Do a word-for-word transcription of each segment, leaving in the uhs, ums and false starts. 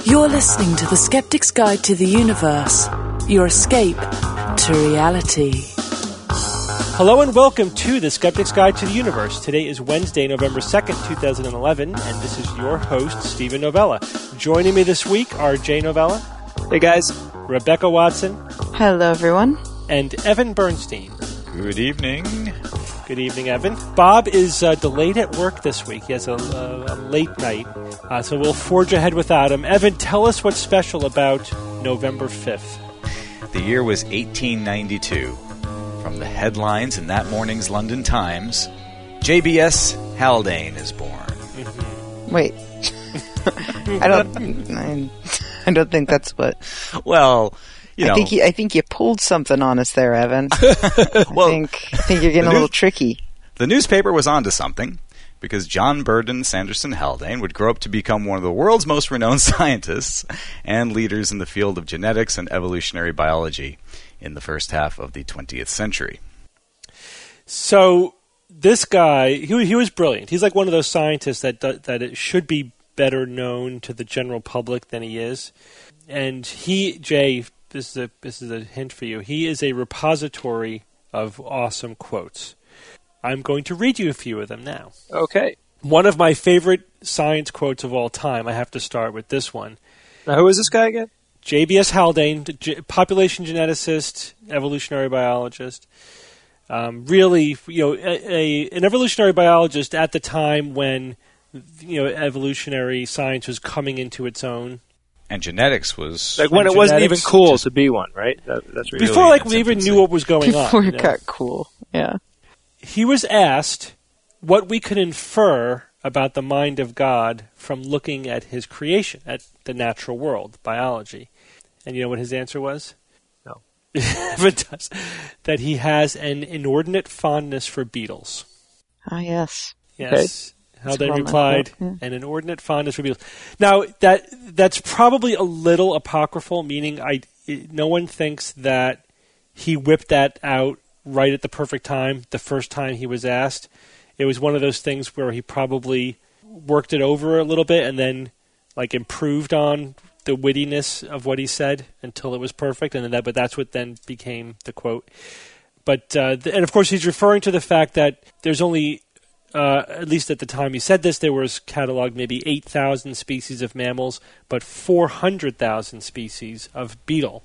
You're listening to The Skeptic's Guide to the Universe, your escape to reality. Hello and welcome to The Skeptic's Guide to the Universe. Today is Wednesday, November second, twenty eleven, and this is your host, Stephen Novella. Joining me this week are Jay Novella. Hey, guys. Rebecca Watson. Hello, everyone. And Evan Bernstein. Good evening. Good evening, Evan. Bob is uh, delayed at work this week. He has a, a, a late night, uh, so we'll forge ahead without him. Evan, tell us what's special about November fifth. The year was eighteen ninety-two. From the headlines in that morning's London Times, J B S Haldane is born. Mm-hmm. Wait. I don't I, I don't think that's what... Well... You know. I think you, I think you pulled something on us there, Evan. well, I think I think you're getting a little tricky. The newspaper was onto something, because John Burdon Sanderson Haldane would grow up to become one of the world's most renowned scientists and leaders in the field of genetics and evolutionary biology in the first half of the twentieth century. So this guy, he he was brilliant. He's like one of those scientists that that it should be better known to the general public than he is. And he, Jay. This is a this is a hint for you. He is a repository of awesome quotes. I'm going to read you a few of them now. Okay. One of my favorite science quotes of all time. I have to start with this one. Now, who is this guy again? J B S Haldane, G- population geneticist, evolutionary biologist. Um, really, you know, a, a, an evolutionary biologist at the time when you know evolutionary science was coming into its own. And genetics was... Like when it wasn't even cool to be one, right? That, that's really Before like we even knew what was going Before on. Before it you know? got cool, yeah. He was asked what we could infer about the mind of God from looking at his creation, at the natural world, biology. And you know what his answer was? No. It does. That he has an inordinate fondness for beetles. Ah, yes. Yes. Okay. Haldane replied, yeah. an inordinate fondness for beetles. Now, that that's probably a little apocryphal, meaning I it, no one thinks that he whipped that out right at the perfect time, the first time he was asked. It was one of those things where he probably worked it over a little bit and then like improved on the wittiness of what he said until it was perfect, and then that, but that's what then became the quote. But uh, the, and of course, he's referring to the fact that there's only Uh, at least at the time he said this, there was cataloged maybe eight thousand species of mammals, but four hundred thousand species of beetle.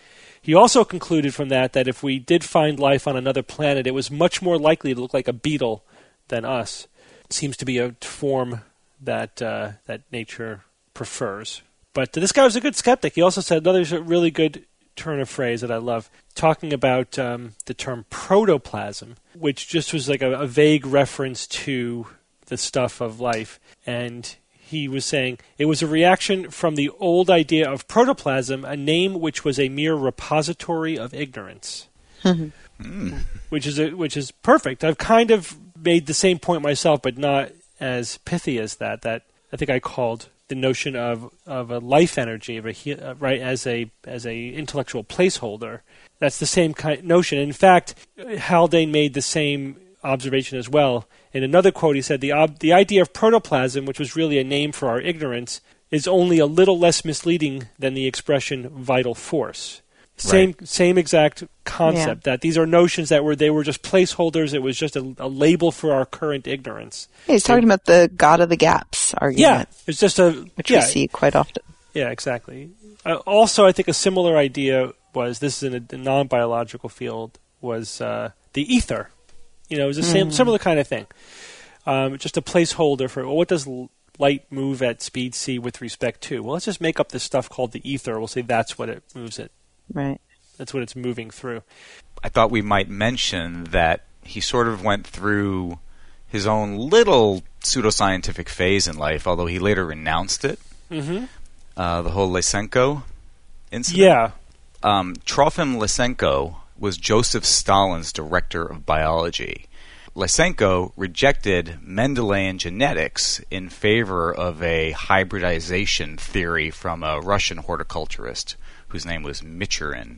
He also concluded from that that if we did find life on another planet, it was much more likely to look like a beetle than us. It seems to be a form that uh, that nature prefers. But uh, this guy was a good skeptic. He also said another really good turn of phrase that I love, talking about um, the term protoplasm, which just was like a, a vague reference to the stuff of life. And he was saying it was a reaction from the old idea of protoplasm, a name which was a mere repository of ignorance. mm. Which is a, which is perfect. I've kind of made the same point myself, but not as pithy as that. That I think I called the notion of, of a life energy, of a, right, as a as a intellectual placeholder. That's the same kind notion. In fact, Haldane made the same observation as well. In another quote, he said, the ob- the idea of protoplasm, which was really a name for our ignorance, is only a little less misleading than the expression vital force. Same right. same exact concept, yeah. that these are notions that were they were just placeholders. It was just a, a label for our current ignorance. Yeah, he's talking about the God of the Gaps argument. Yeah, it's just a... Which yeah, we see quite often. Yeah, exactly. Uh, also, I think a similar idea was, this is in a, a non-biological field, was uh, the ether. You know, it was the same, mm. similar kind of thing. Um, just a placeholder for, well, what does light move at speed c with respect to? Well, let's just make up this stuff called the ether. We'll say that's what it moves it. Right. That's what it's moving through. I thought we might mention that he sort of went through his own little pseudoscientific phase in life, although he later renounced it. Mm-hmm. Uh, the whole Lysenko incident. Yeah. Um, Trofim Lysenko was Joseph Stalin's director of biology. Lysenko rejected Mendelian genetics in favor of a hybridization theory from a Russian horticulturist whose name was Michurin.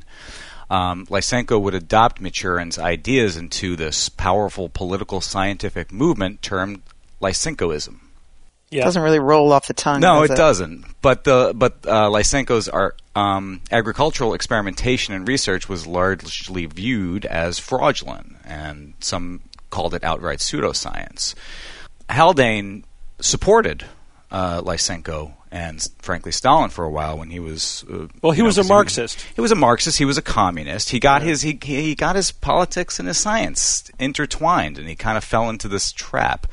Um, Lysenko would adopt Michurin's ideas into this powerful political scientific movement termed Lysenkoism. Yeah. Doesn't really roll off the tongue. No, does it, it doesn't. But the but uh, Lysenko's art, um, agricultural experimentation and research was largely viewed as fraudulent, and some called it outright pseudoscience. Haldane supported uh, Lysenko and, frankly, Stalin for a while when he was. Uh, well, he know, was a Marxist. He, he was a Marxist. He was a communist. He got yeah. his he he got his politics and his science intertwined, and he kind of fell into this trap.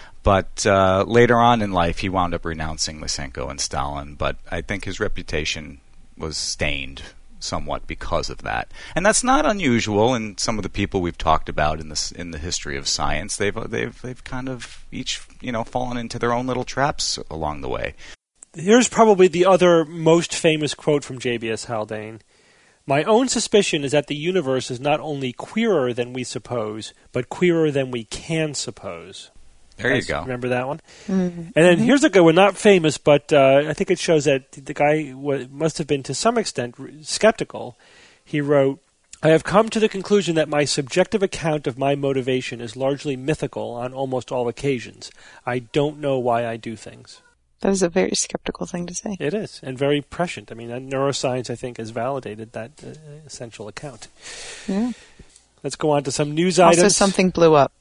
But uh, later on in life, he wound up renouncing Lysenko and Stalin. But I think his reputation was stained somewhat because of that, and that's not unusual in some of the people we've talked about in this in the history of science. They've they've they've kind of each you know fallen into their own little traps along the way. Here's probably the other most famous quote from J B S Haldane. My own suspicion is that the universe is not only queerer than we suppose, but queerer than we can suppose. There you go. Remember that one? Mm-hmm. And then here's a good one, not famous, but uh, I think it shows that the guy w- must have been to some extent skeptical. He wrote, I have come to the conclusion that my subjective account of my motivation is largely mythical on almost all occasions. I don't know why I do things. That is a very skeptical thing to say. It is, and very prescient. I mean, neuroscience, I think, has validated that uh, essential account. Yeah. Let's go on to some news also, items. Also, something blew up,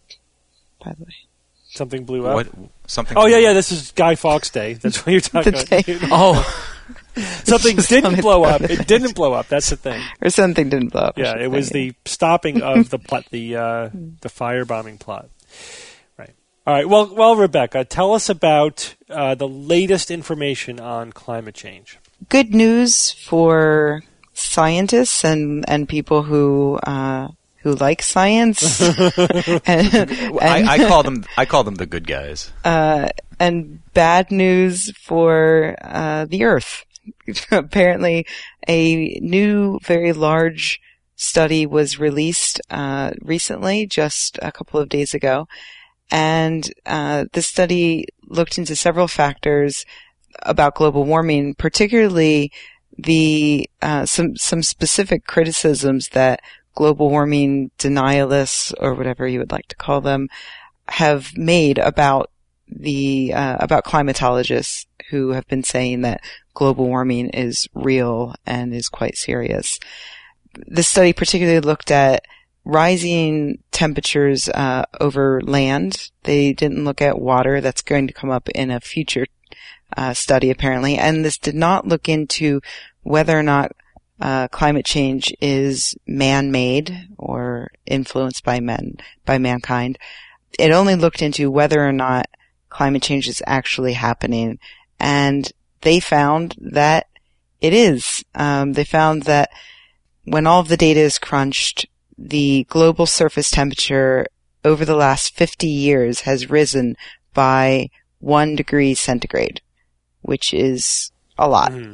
by the way. Something blew up? What? Something oh, yeah, yeah, this is Guy Fawkes Day. That's what you're talking about. Oh. Something didn't blow up. It didn't blow up. That's the thing. Or something didn't blow up. Yeah, it was the stopping of the plot, the uh, the firebombing plot. Right. All right. Well, well, Rebecca, tell us about uh, the latest information on climate change. Good news for scientists and, and people who uh, who like science. and, and, I, I call them I call them the good guys. Uh, and bad news for uh, the Earth. Apparently, a new, very large study was released uh, recently, just a couple of days ago, and uh, this study looked into several factors about global warming, particularly the uh, some some specific criticisms that global warming denialists, or whatever you would like to call them, have made about the uh, about climatologists who have been saying that global warming is real and is quite serious. This study particularly looked at rising temperatures uh, over land. They didn't look at water. That's going to come up in a future uh, study, apparently. And this did not look into whether or not uh, climate change is man-made or influenced by men, by mankind. It only looked into whether or not climate change is actually happening. And they found that it is. Um, they found that when all of the data is crunched, the global surface temperature over the last fifty years has risen by one degree centigrade, which is a lot. Mm.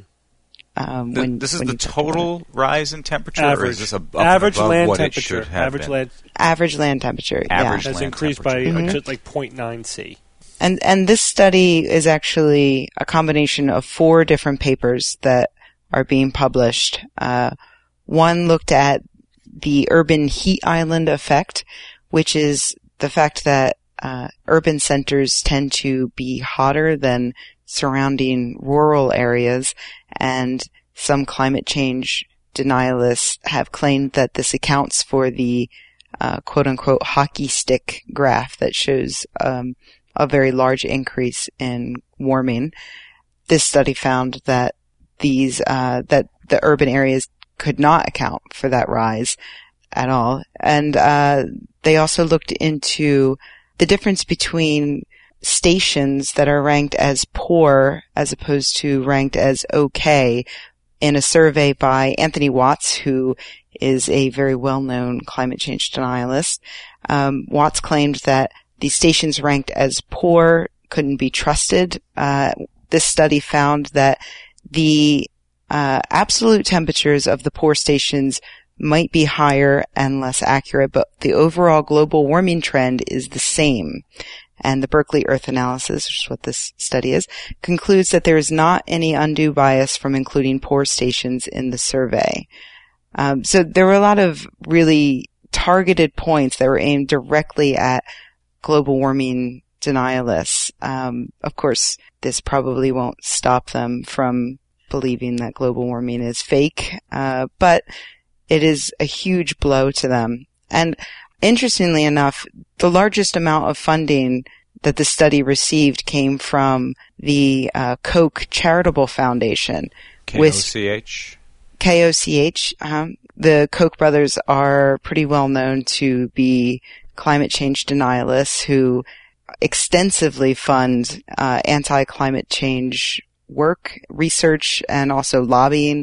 Um, the, when, this is when the total rise in temperature, average. or is this a, average above land what temperature? It should have average been? land average land temperature. Average yeah. has land increased by Mm-hmm. uh, just like zero point nine C. And and this study is actually a combination of four different papers that are being published. Uh, one looked at the urban heat island effect, which is the fact that uh, urban centers tend to be hotter than surrounding rural areas, and some climate change denialists have claimed that this accounts for the uh, quote-unquote hockey stick graph that shows um, a very large increase in warming. This study found that these uh, that the urban areas could not account for that rise at all, and uh, they also looked into the difference between stations that are ranked as poor as opposed to ranked as okay in a survey by Anthony Watts, who is a very well-known climate change denialist. Um, Watts claimed that the stations ranked as poor couldn't be trusted. Uh, this study found that the uh, absolute temperatures of the poor stations might be higher and less accurate, but the overall global warming trend is the same. And the Berkeley Earth Analysis, which is what this study is, concludes that there is not any undue bias from including poor stations in the survey. Um, so there were a lot of really targeted points that were aimed directly at global warming denialists. Um, of course, this probably won't stop them from believing that global warming is fake, uh, but it is a huge blow to them. And interestingly enough, the largest amount of funding that the study received came from the uh, Koch Charitable Foundation. K O C H? K O C H. Um, the Koch brothers are pretty well known to be climate change denialists who extensively fund uh, anti-climate change work, research, and also lobbying.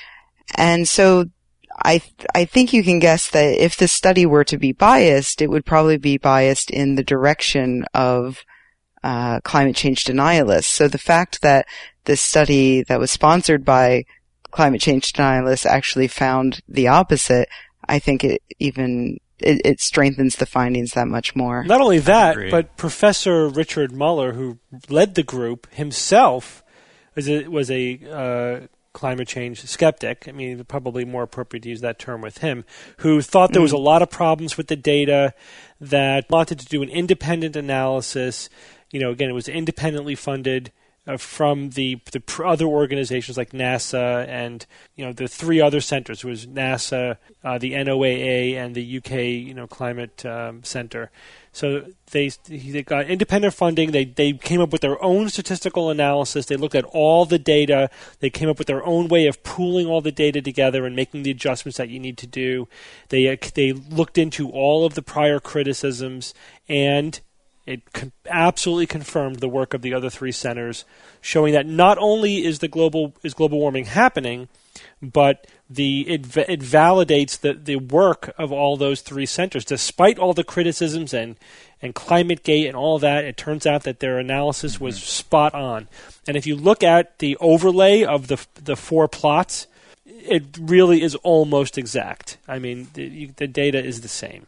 And so I th- I think you can guess that if the study were to be biased, it would probably be biased in the direction of uh, climate change denialists. So the fact that this study that was sponsored by climate change denialists actually found the opposite, I think it even it, it strengthens the findings that much more. Not only that, but Professor Richard Muller, who led the group himself, was a, was a uh, climate change skeptic. I mean, probably more appropriate to use that term with him, who thought there was a lot of problems with the data, that wanted to do an independent analysis. You know, again, it was independently funded uh, from the the pr- other organizations like NASA and, you know, the three other centers. It was NASA, uh, the N O A A, and the U K, you know, Climate um, Center. So they they got independent funding. They they came up with their own statistical analysis. They looked at all the data. They came up with their own way of pooling all the data together and making the adjustments that you need to do. They they looked into all of the prior criticisms, and it con- absolutely confirmed the work of the other three centers, showing that not only is the global is global warming happening, but the it, it validates the, the work of all those three centers. Despite all the criticisms and, and ClimateGate and all that, it turns out that their analysis mm-hmm. was spot on. And if you look at the overlay of the the four plots, it really is almost exact. I mean, the, the data is the same.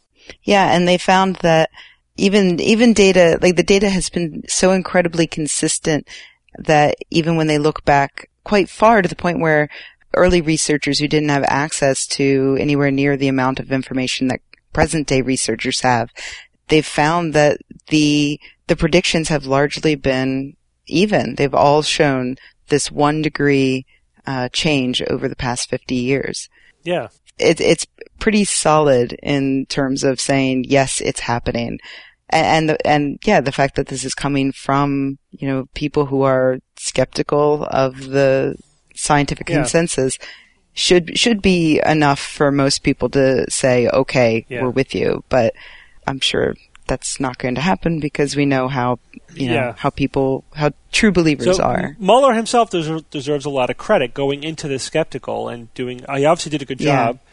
Yeah, and they found that even even data, like the data has been so incredibly consistent that even when they look back quite far, to the point where early researchers who didn't have access to anywhere near the amount of information that present-day researchers have, they've found that the the predictions have largely been even. They've all shown this one degree uh, change over the past fifty years. Yeah. It, it's pretty solid in terms of saying, yes, it's happening. And, and, the, and yeah, the fact that this is coming from, you know, people who are skeptical of the scientific yeah. consensus should should be enough for most people to say, okay, yeah. we're with you. But I'm sure that's not going to happen because we know how, you know, yeah. how people, how true believers so are. Mueller himself deserves, deserves a lot of credit going into this skeptical and doing, he obviously did a good job. Yeah.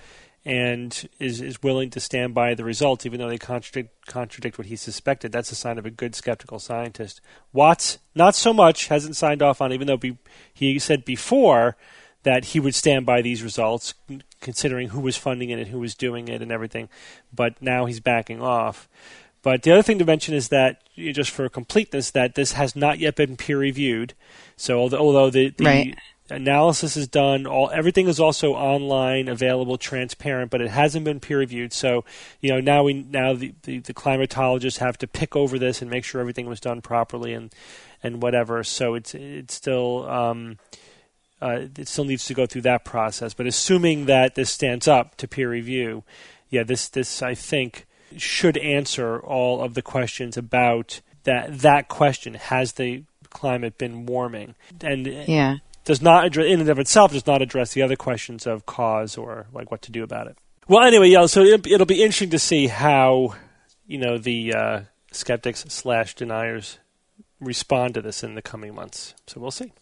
And is is willing to stand by the results, even though they contradict contradict what he suspected. That's a sign of a good skeptical scientist. Watts, not so much, hasn't signed off on, even though be, he said before that he would stand by these results, considering who was funding it and who was doing it and everything. But now he's backing off. But the other thing to mention is that, just for completeness, that this has not yet been peer-reviewed. So although, although the... the right. analysis is done. All everything is also online, available, transparent, but it hasn't been peer reviewed. So, you know, now we now the, the, the climatologists have to pick over this and make sure everything was done properly and and whatever. So it's it's still um, uh, it still needs to go through that process. But assuming that this stands up to peer review, yeah, this this I think should answer all of the questions about that that question: has the climate been warming? And yeah. does not address, in and of itself, does not address the other questions of cause or like what to do about it. Well, anyway, yeah. So it, it'll be interesting to see how, you know, the uh, skeptics slash deniers respond to this in the coming months. So we'll see.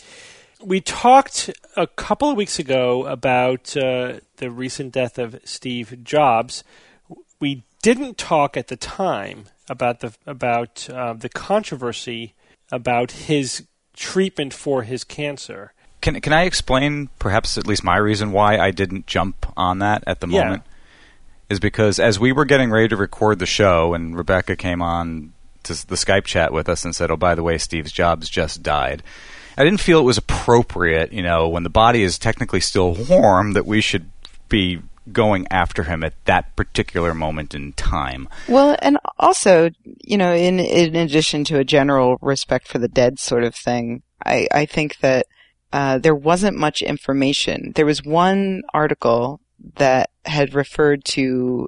We talked a couple of weeks ago about uh, the recent death of Steve Jobs. We didn't talk at the time about the about uh, the controversy about his treatment for his cancer. Can can I explain perhaps at least my reason why I didn't jump on that at the yeah. moment? Is because as we were getting ready to record the show and Rebecca came on to the Skype chat with us and said, oh, by the way, Steve Jobs just died, I didn't feel it was appropriate, you know, when the body is technically still warm, that we should be going after him at that particular moment in time. Well, and also, you know, in in addition to a general respect for the dead sort of thing, I, I think that uh, there wasn't much information. There was one article that had referred to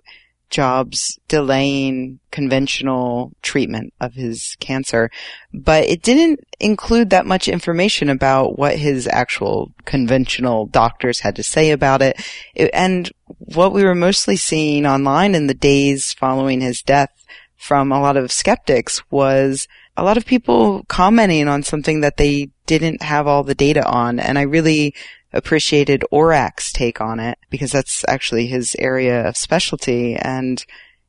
Jobs delaying conventional treatment of his cancer, but it didn't include that much information about what his actual conventional doctors had to say about it. it. And what we were mostly seeing online in the days following his death from a lot of skeptics was a lot of people commenting on something that they didn't have all the data on. And I really appreciated Orac's take on it because that's actually his area of specialty, and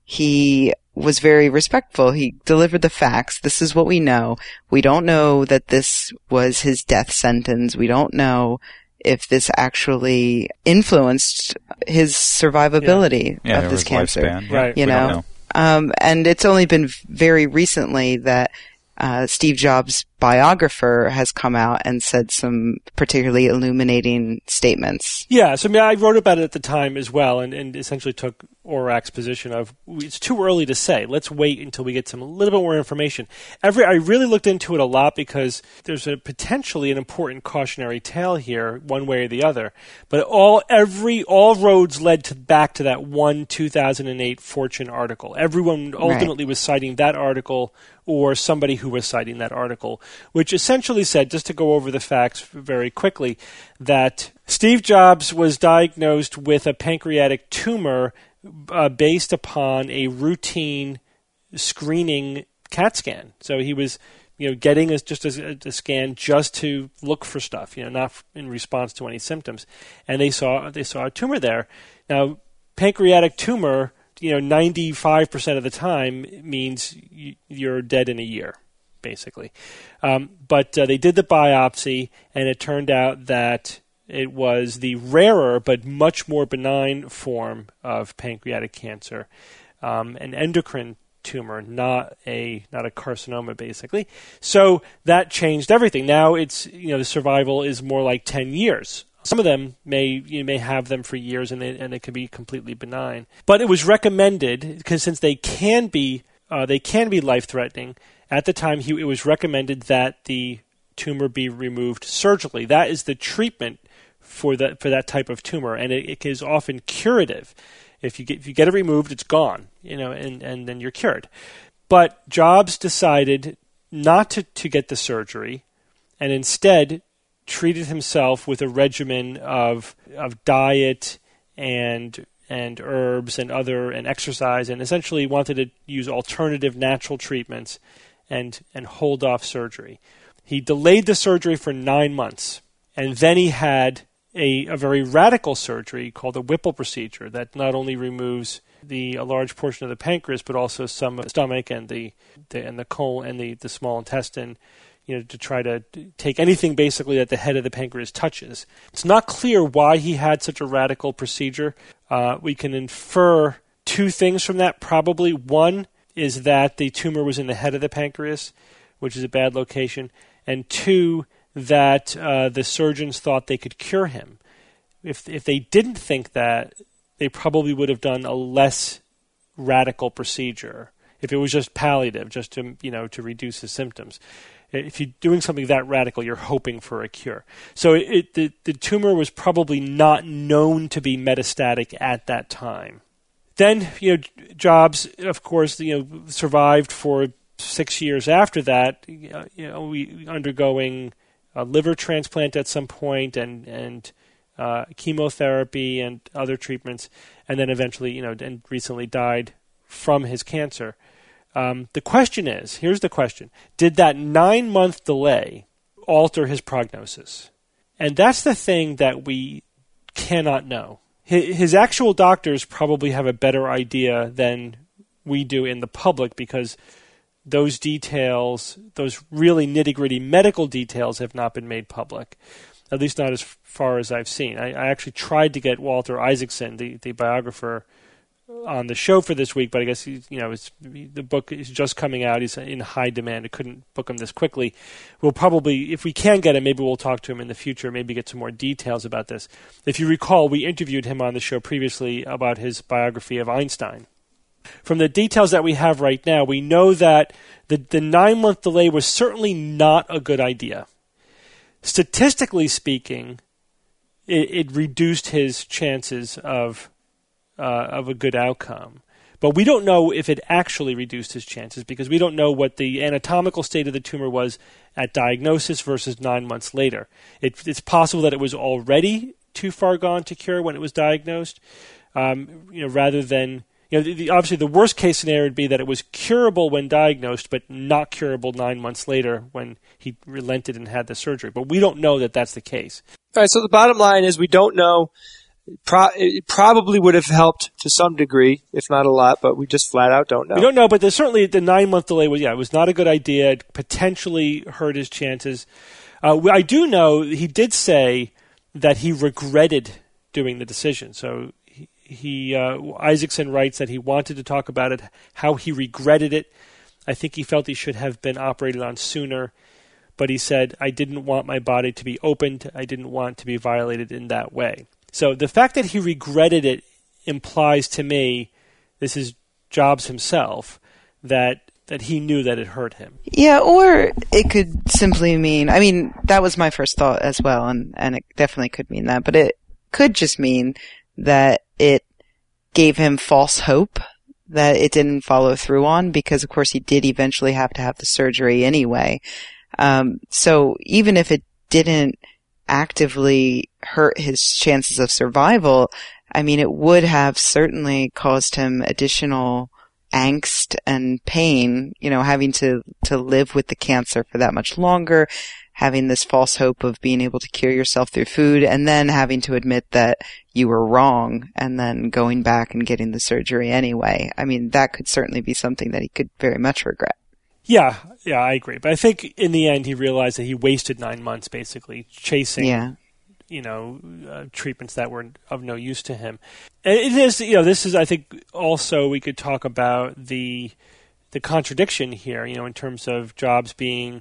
he was very respectful. He delivered the facts. This is what we know. We don't know that this was his death sentence. We don't know if this actually influenced his survivability yeah. Yeah, of this cancer. Lifespan. Right. You We know, don't know. Um, and it's only been very recently that Uh, Steve Jobs' biographer has come out and said some particularly illuminating statements. Yeah, so I mean, I wrote about it at the time as well, and, and essentially took Orac's position of it's too early to say. Let's wait until we get some a little bit more information. Every I really looked into it a lot because there's a potentially an important cautionary tale here, one way or the other. But all every all roads led to back to that one two thousand eight Fortune article. Everyone ultimately Right. was citing that article or somebody who was citing that article, which essentially said, just to go over the facts very quickly, that Steve Jobs was diagnosed with a pancreatic tumor uh, based upon a routine screening CAT scan. So he was, you know, getting a, just a, a scan just to look for stuff, you know, not in response to any symptoms. And they saw they saw a tumor there. Now, pancreatic tumor, you know, ninety-five percent of the time means you're dead in a year, basically. Um, but uh, they did the biopsy, and it turned out that it was the rarer but much more benign form of pancreatic cancer, um, an endocrine tumor, not a not a carcinoma, basically. So that changed everything. Now it's, you know, the survival is more like ten years. Some of them may you may have them for years, and they, and it can be completely benign. But it was recommended, because since they can be uh, they can be life threatening. At the time, he, it was recommended that the tumor be removed surgically. That is the treatment for that for that type of tumor, and it, it is often curative. If you get if you get it removed, it's gone, you know, and, and then you're cured. But Jobs decided not to, to get the surgery, and instead treated himself with a regimen of of diet and and herbs and other and exercise, and essentially wanted to use alternative natural treatments and and hold off surgery. He delayed the surgery for nine months, and then he had a, a very radical surgery called a Whipple procedure that not only removes the a large portion of the pancreas, but also some of the stomach and the, the and the colon and the, the small intestine, you know, to try to take anything basically that the head of the pancreas touches. It's not clear why he had such a radical procedure. Uh, we can infer two things from that. Probably one is that the tumor was in the head of the pancreas, which is a bad location, and two, that uh, the surgeons thought they could cure him. If if they didn't think that, they probably would have done a less radical procedure. If it was just palliative, just to, you know, to reduce his symptoms. If you're doing something that radical, you're hoping for a cure. So it, it, the, the tumor was probably not known to be metastatic at that time. Then, you know, Jobs, of course, you know, survived for six years after that, you know, we undergoing a liver transplant at some point, and and uh, chemotherapy and other treatments, and then eventually, you know, and recently died from his cancer. Um, the question is, here's the question: did that nine-month delay alter his prognosis? And that's the thing that we cannot know. His, his actual doctors probably have a better idea than we do in the public, because those details, those really nitty-gritty medical details, have not been made public, at least not as far as I've seen. I, I actually tried to get Walter Isaacson, the, the biographer, on the show for this week, but I guess he's, you know it's, the book is just coming out. He's in high demand. I couldn't book him this quickly. We'll probably, if we can get him, maybe we'll talk to him in the future, maybe get some more details about this. If you recall, we interviewed him on the show previously about his biography of Einstein. From the details that we have right now, we know that the, the nine-month delay was certainly not a good idea. Statistically speaking, it, it reduced his chances of uh, of a good outcome. But we don't know if it actually reduced his chances because we don't know what the anatomical state of the tumor was at diagnosis versus nine months later. It, it's possible that it was already too far gone to cure when it was diagnosed, um, you know, rather than, you know, the, the, obviously the worst case scenario would be that it was curable when diagnosed, but not curable nine months later when he relented and had the surgery. But we don't know that that's the case. All right, so the bottom line is we don't know. Pro- it probably would have helped to some degree, if not a lot, but we just flat out don't know. We don't know, but there's certainly the nine-month delay was, yeah, it was not a good idea. It potentially hurt his chances. Uh, I do know he did say that he regretted doing the decision. So he, he uh, Isaacson writes that he wanted to talk about it, how he regretted it. I think he felt he should have been operated on sooner, but he said, I didn't want my body to be opened. I didn't want to be violated in that way. So the fact that he regretted it implies to me, this is Jobs himself, that that he knew that it hurt him. Yeah, or it could simply mean, I mean, that was my first thought as well, and, and it definitely could mean that, but it could just mean that it gave him false hope that it didn't follow through on, because of course he did eventually have to have the surgery anyway. Um, so even if it didn't actively hurt his chances of survival, I mean, it would have certainly caused him additional angst and pain, you know, having to, to live with the cancer for that much longer, having this false hope of being able to cure yourself through food, and then having to admit that you were wrong, and then going back and getting the surgery anyway. I mean, that could certainly be something that he could very much regret. Yeah, yeah, I agree. But I think in the end he realized that he wasted nine months basically chasing, yeah. you know, uh, treatments that were of no use to him. And it is, you know, this is, I think, also we could talk about the the contradiction here, you know, in terms of Jobs being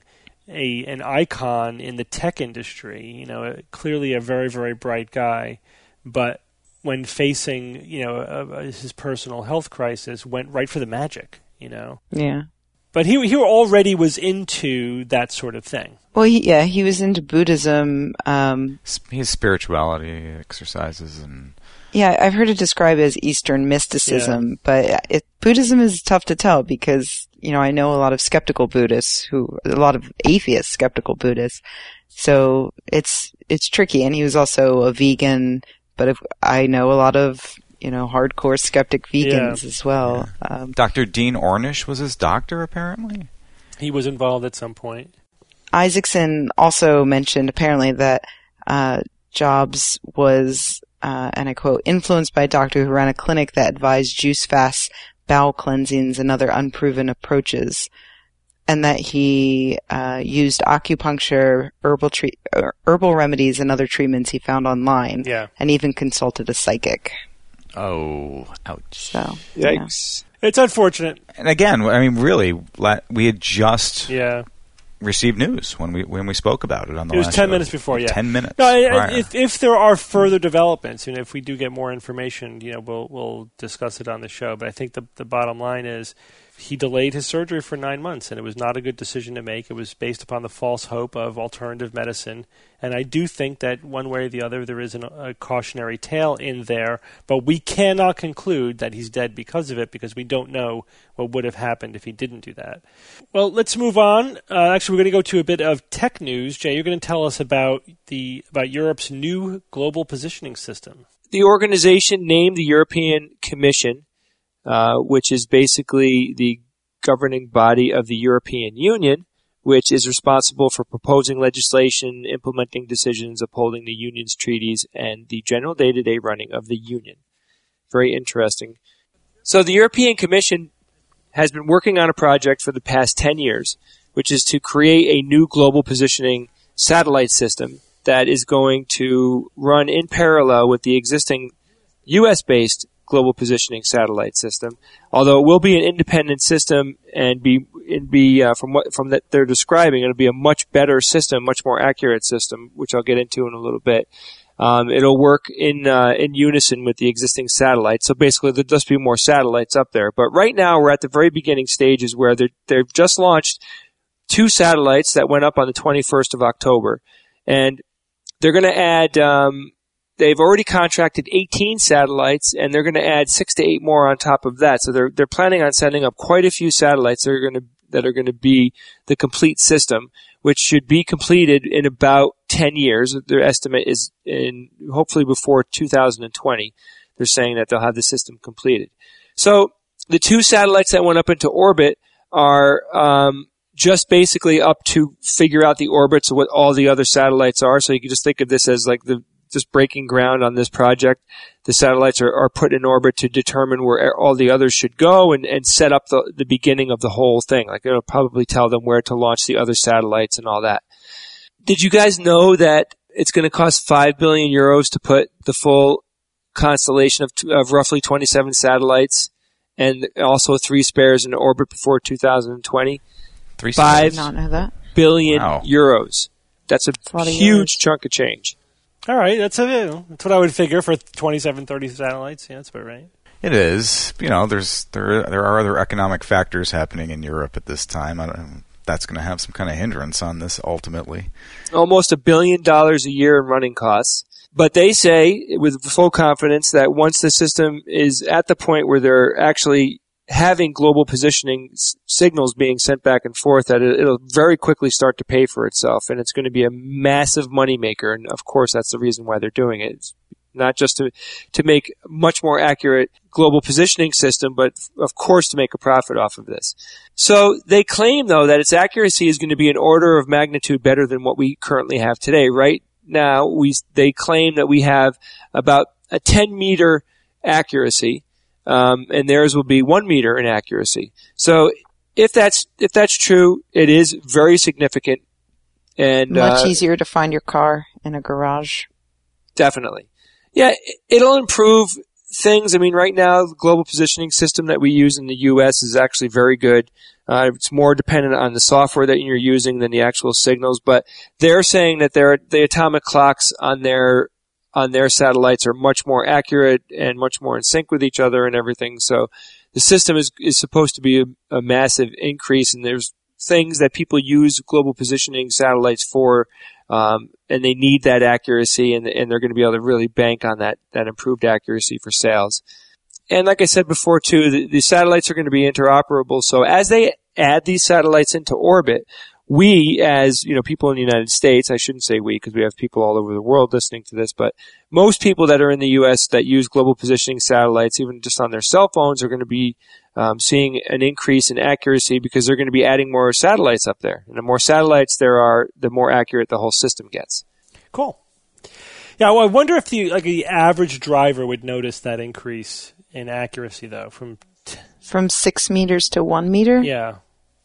a an icon in the tech industry, you know, clearly a very, very bright guy, but when facing, you know, a, a, his personal health crisis, went right for the magic, you know. Yeah. But he he already was into that sort of thing. Well, he, yeah, he was into Buddhism. Um, His spirituality exercises and... Yeah, I've heard it described as Eastern mysticism, yeah. but it, Buddhism is tough to tell because, you know, I know a lot of skeptical Buddhists who, a lot of atheist skeptical Buddhists. So it's, it's tricky. And he was also a vegan, but if, I know a lot of, you know, hardcore skeptic vegans yeah. as well. Yeah. Um, Doctor Dean Ornish was his doctor, apparently? He was involved at some point. Isaacson also mentioned, apparently, that uh, Jobs was, uh, and I quote, influenced by a doctor who ran a clinic that advised juice fasts, bowel cleansings, and other unproven approaches, and that he uh, used acupuncture, herbal treat, herbal remedies, and other treatments he found online, yeah. and even consulted a psychic. Oh, ouch. So, Yikes. Yeah. It's unfortunate. And again, I mean, really, we had just yeah. received news when we when we spoke about it on the last show. It was last ten show. minutes before, yeah. Ten minutes. No, if, if there are further developments, you know, if we do get more information, you know, we'll we'll discuss it on the show. But I think the the bottom line is he delayed his surgery for nine months, and it was not a good decision to make. It was based upon the false hope of alternative medicine. And I do think that one way or the other there is an, a cautionary tale in there, but we cannot conclude that he's dead because of it because we don't know what would have happened if he didn't do that. Well, let's move on. Uh, actually, we're going to go to a bit of tech news. Jay, you're going to tell us about the about Europe's new global positioning system. The organization named the European Commission, uh, which is basically the governing body of the European Union, which is responsible for proposing legislation, implementing decisions, upholding the Union's treaties, and the general day-to-day running of the Union. Very interesting. So the European Commission has been working on a project for the past ten years, which is to create a new global positioning satellite system that is going to run in parallel with the existing U S-based global positioning satellite system. Although it will be an independent system and be and be uh, from what from that they're describing, it'll be a much better system, much more accurate system, which I'll get into in a little bit. Um, it'll work in uh, in unison with the existing satellites. So basically, there'll just be more satellites up there. But right now, we're at the very beginning stages where they're, they've just launched two satellites that went up on the twenty-first of October, and they're going to add. Um, they've already contracted eighteen satellites, and they're going to add six to eight more on top of that. So they're they're planning on sending up quite a few satellites that are going to that are going to be the complete system, which should be completed in about ten years. Their estimate is in hopefully before two thousand twenty. They're saying that they'll have the system completed. So the two satellites that went up into orbit are um, just basically up to figure out the orbits of what all the other satellites are. So you can just think of this as like the just breaking ground on this project. The satellites are, are put in orbit to determine where all the others should go and, and set up the, the beginning of the whole thing. Like it'll probably tell them where to launch the other satellites and all that. Did you guys know that it's going to cost five billion euros to put the full constellation of, of roughly twenty-seven satellites and also three spares in orbit before two thousand twenty? Three Did spares? not know that. Billion Wow. euros. That's a, a lot of huge euros. chunk of change. All right, that's a, you know, that's what I would figure for twenty-seven, thirty satellites. Yeah, that's about right. It is. You know, there's there there are other economic factors happening in Europe at this time. I don't know. That's going to have some kind of hindrance on this ultimately. Almost a billion dollars a year in running costs. But they say with full confidence that once the system is at the point where they're actually having global positioning s- signals being sent back and forth, that it, it'll very quickly start to pay for itself, and it's going to be a massive moneymaker. And of course, that's the reason why they're doing it. It's not just to to make a much more accurate global positioning system, but of course to make a profit off of this. So they claim, though, that its accuracy is going to be an order of magnitude better than what we currently have today. Right now, we they claim that we have about a ten meter accuracy. Um, and theirs will be one meter in accuracy. So if that's if that's true, it is very significant and Much uh, easier to find your car in a garage. definitely. Yeah, it- it'll improve things. I mean, right now, the global positioning system that we use in the U S is actually very good. Uh, it's more dependent on the software that you're using than the actual signals. But they're saying that their the atomic clocks on their on their satellites are much more accurate and much more in sync with each other and everything. So the system is, is supposed to be a, a massive increase, and there's things that people use global positioning satellites for, um, and they need that accuracy, and, and they're going to be able to really bank on that, that improved accuracy for sales. And like I said before, too, the, the satellites are going to be interoperable. So as they add these satellites into orbit, we, as you know, people in the United States, I shouldn't say we because we have people all over the world listening to this, but most people that are in the U S that use global positioning satellites, even just on their cell phones, are going to be um, seeing an increase in accuracy because they're going to be adding more satellites up there. And the more satellites there are, the more accurate the whole system gets. Cool. Yeah, well, I wonder if the like the average driver would notice that increase in accuracy, though. From t- From six meters to one meter? yeah,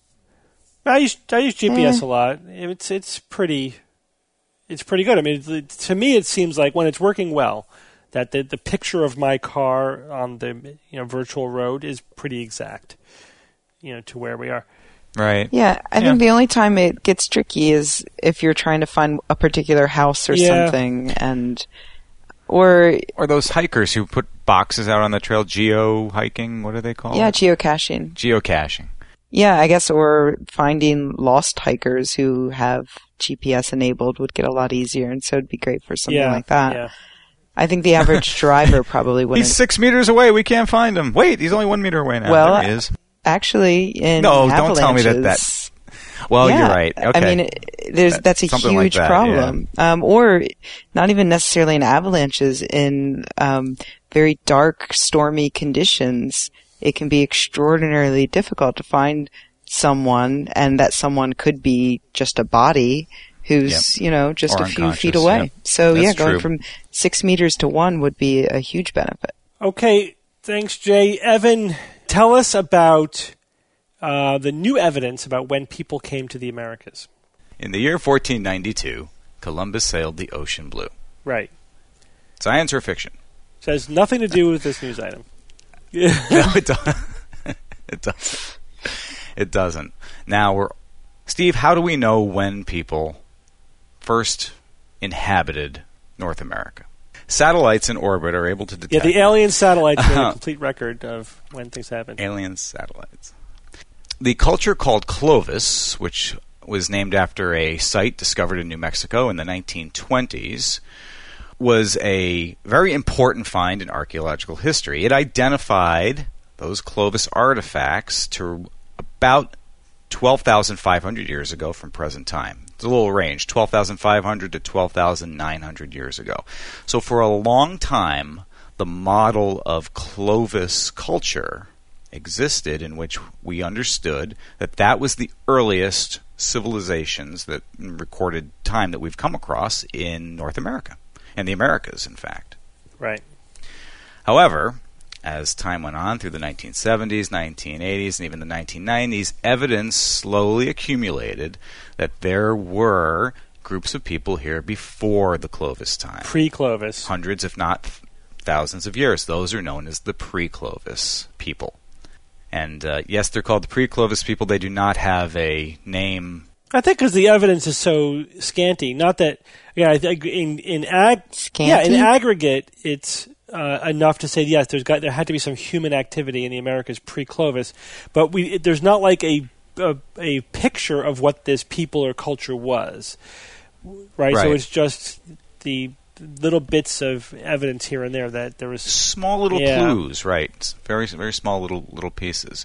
I use I use G P S Eh. a lot. It's it's pretty it's pretty good. I mean, it, to me, it seems like when it's working well, that the the picture of my car on the you know virtual road is pretty exact, you know, to where we are. Right. Yeah, I Yeah. think the only time it gets tricky is if you're trying to find a particular house or Yeah. something, and or Or those hikers who put boxes out on the trail, geo hiking. What are they called? yeah, geocaching. Geocaching. Yeah, I guess, or finding lost hikers who have G P S enabled would get a lot easier, and so it'd be great for something yeah, like that. Yeah. I think the average driver probably wouldn't. He's six meters away. We can't find him. Wait, he's only one meter away now. Well, there he is. Actually, in No, don't tell me that avalanches- that's. Well, yeah, you're right. Okay. I mean, it- there's That- that's a something like huge that, problem. Um, or not even necessarily in avalanches, in um, very dark, stormy conditions, it can be extraordinarily difficult to find someone, and that someone could be just a body who's, Yep. you know, just Or a few unconscious, feet away. yep. So That's yeah, going true. from six meters to one would be a huge benefit. Okay, thanks, Jay. Evan, tell us about uh, the new evidence about when people came to the Americas. In the year fourteen ninety-two, Columbus sailed the ocean blue. Right. Science or fiction? Which has nothing to do with this news item. No, it doesn't. It doesn't. It doesn't. Now, we're Steve, how do we know when people first inhabited North America? Satellites in orbit are able to detect... Yeah, the alien satellites made a complete record of when things happened. Alien satellites. The culture called Clovis, which was named after a site discovered in New Mexico in the nineteen twenties, was a very important find in archaeological history. It identified those Clovis artifacts to about twelve thousand five hundred years ago from present time. It's a little range, twelve thousand five hundred to twelve thousand nine hundred years ago. So for a long time, the model of Clovis culture existed in which we understood that that was the earliest civilizations that in recorded time that we've come across in North America, and the Americas, in fact. Right. However, as time went on through the nineteen seventies, nineteen eighties, and even the nineteen nineties, evidence slowly accumulated that there were groups of people here before the Clovis time. Pre-Clovis. Hundreds, if not thousands of years. Those are known as the pre-Clovis people. And uh, yes, they're called the pre-Clovis people. They do not have a name. I think because the evidence is so scanty. Not that, yeah, I think in in ag, Scanty? yeah, in aggregate, it's uh, enough to say yes. There's got there had to be some human activity in the Americas pre-Clovis, but we it, there's not like a, a a picture of what this people or culture was, right? Right. So it's just the little bits of evidence here and there that there was small little yeah. clues, right? Very very small little little pieces.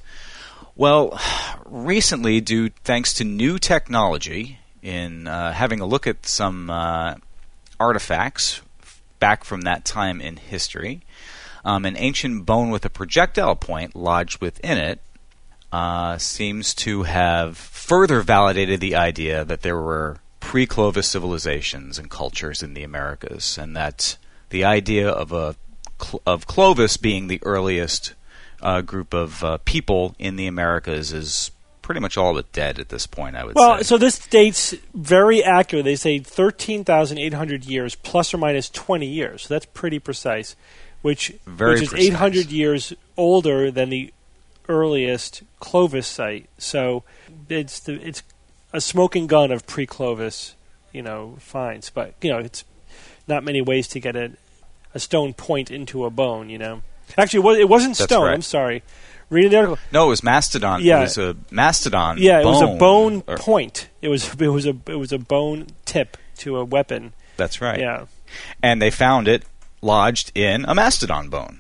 Well, recently, due thanks to new technology in uh, having a look at some uh, artifacts back from that time in history, um, an ancient bone with a projectile point lodged within it uh, seems to have further validated the idea that there were pre-Clovis civilizations and cultures in the Americas, and that the idea of a of Clovis being the earliest uh, group of uh, people in the Americas is pretty much all but dead at this point, I would well, say. so this dates very accurate. They say thirteen thousand eight hundred years, plus or minus twenty years. So that's pretty precise, which, Very which is precise. eight hundred years older than the earliest Clovis site. So it's the, it's a smoking gun of pre-Clovis, you know, finds. But, you know, it's not many ways to get a, a stone point into a bone, you know. Actually, it, was, it wasn't That's stone. right. I'm sorry. Reading the article. No, it was mastodon. Yeah. It was a mastodon. Yeah, it bone, was a bone or- point. It was it was a it was a bone tip to a weapon. That's right. Yeah. And they found it lodged in a mastodon bone.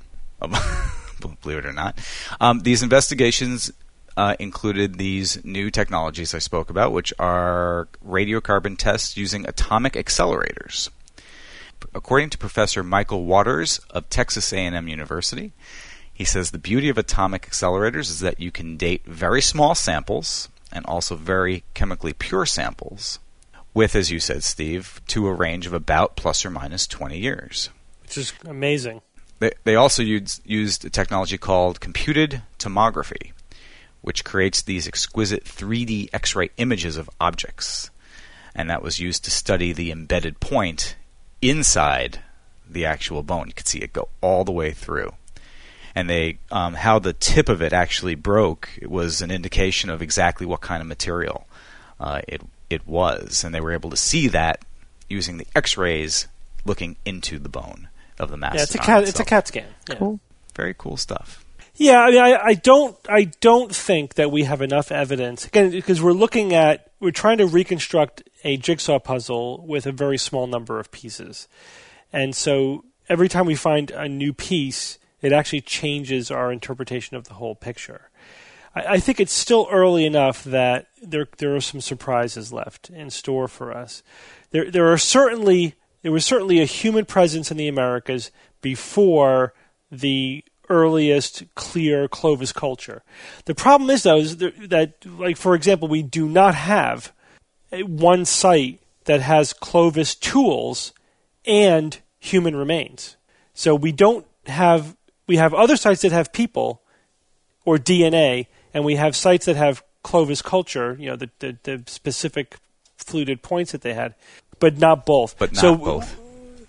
Believe it or not. Um, these investigations uh, included these new technologies I spoke about, which are radiocarbon tests using atomic accelerators. According to Professor Michael Waters of Texas A and M University, he says the beauty of atomic accelerators is that you can date very small samples and also very chemically pure samples with, as you said, Steve, to a range of about plus or minus twenty years. Which is amazing. They, they also used, used a technology called computed tomography, which creates these exquisite three D X-ray images of objects. And that was used to study the embedded point inside the actual bone. You could see it go all the way through. And they, um, how the tip of it actually broke, it was an indication of exactly what kind of material uh, it it was. And they were able to see that using the X-rays looking into the bone of the mastodon. Yeah, it's a cat. It's a itself. CAT scan. Yeah. Cool. Very cool stuff. Yeah, I mean, I, I don't, I don't think that we have enough evidence again because we're looking at, we're trying to reconstruct a jigsaw puzzle with a very small number of pieces, and so every time we find a new piece, it actually changes our interpretation of the whole picture. I, I think it's still early enough that there, there are some surprises left in store for us. There, there are certainly, there was certainly a human presence in the Americas before the earliest clear Clovis culture. The problem is, though, is that, like, for example, we do not have one site that has Clovis tools and human remains. So we don't have, we have other sites that have people or D N A, and we have sites that have Clovis culture, you know, the, the, the specific fluted points that they had, but not both. But not so, both.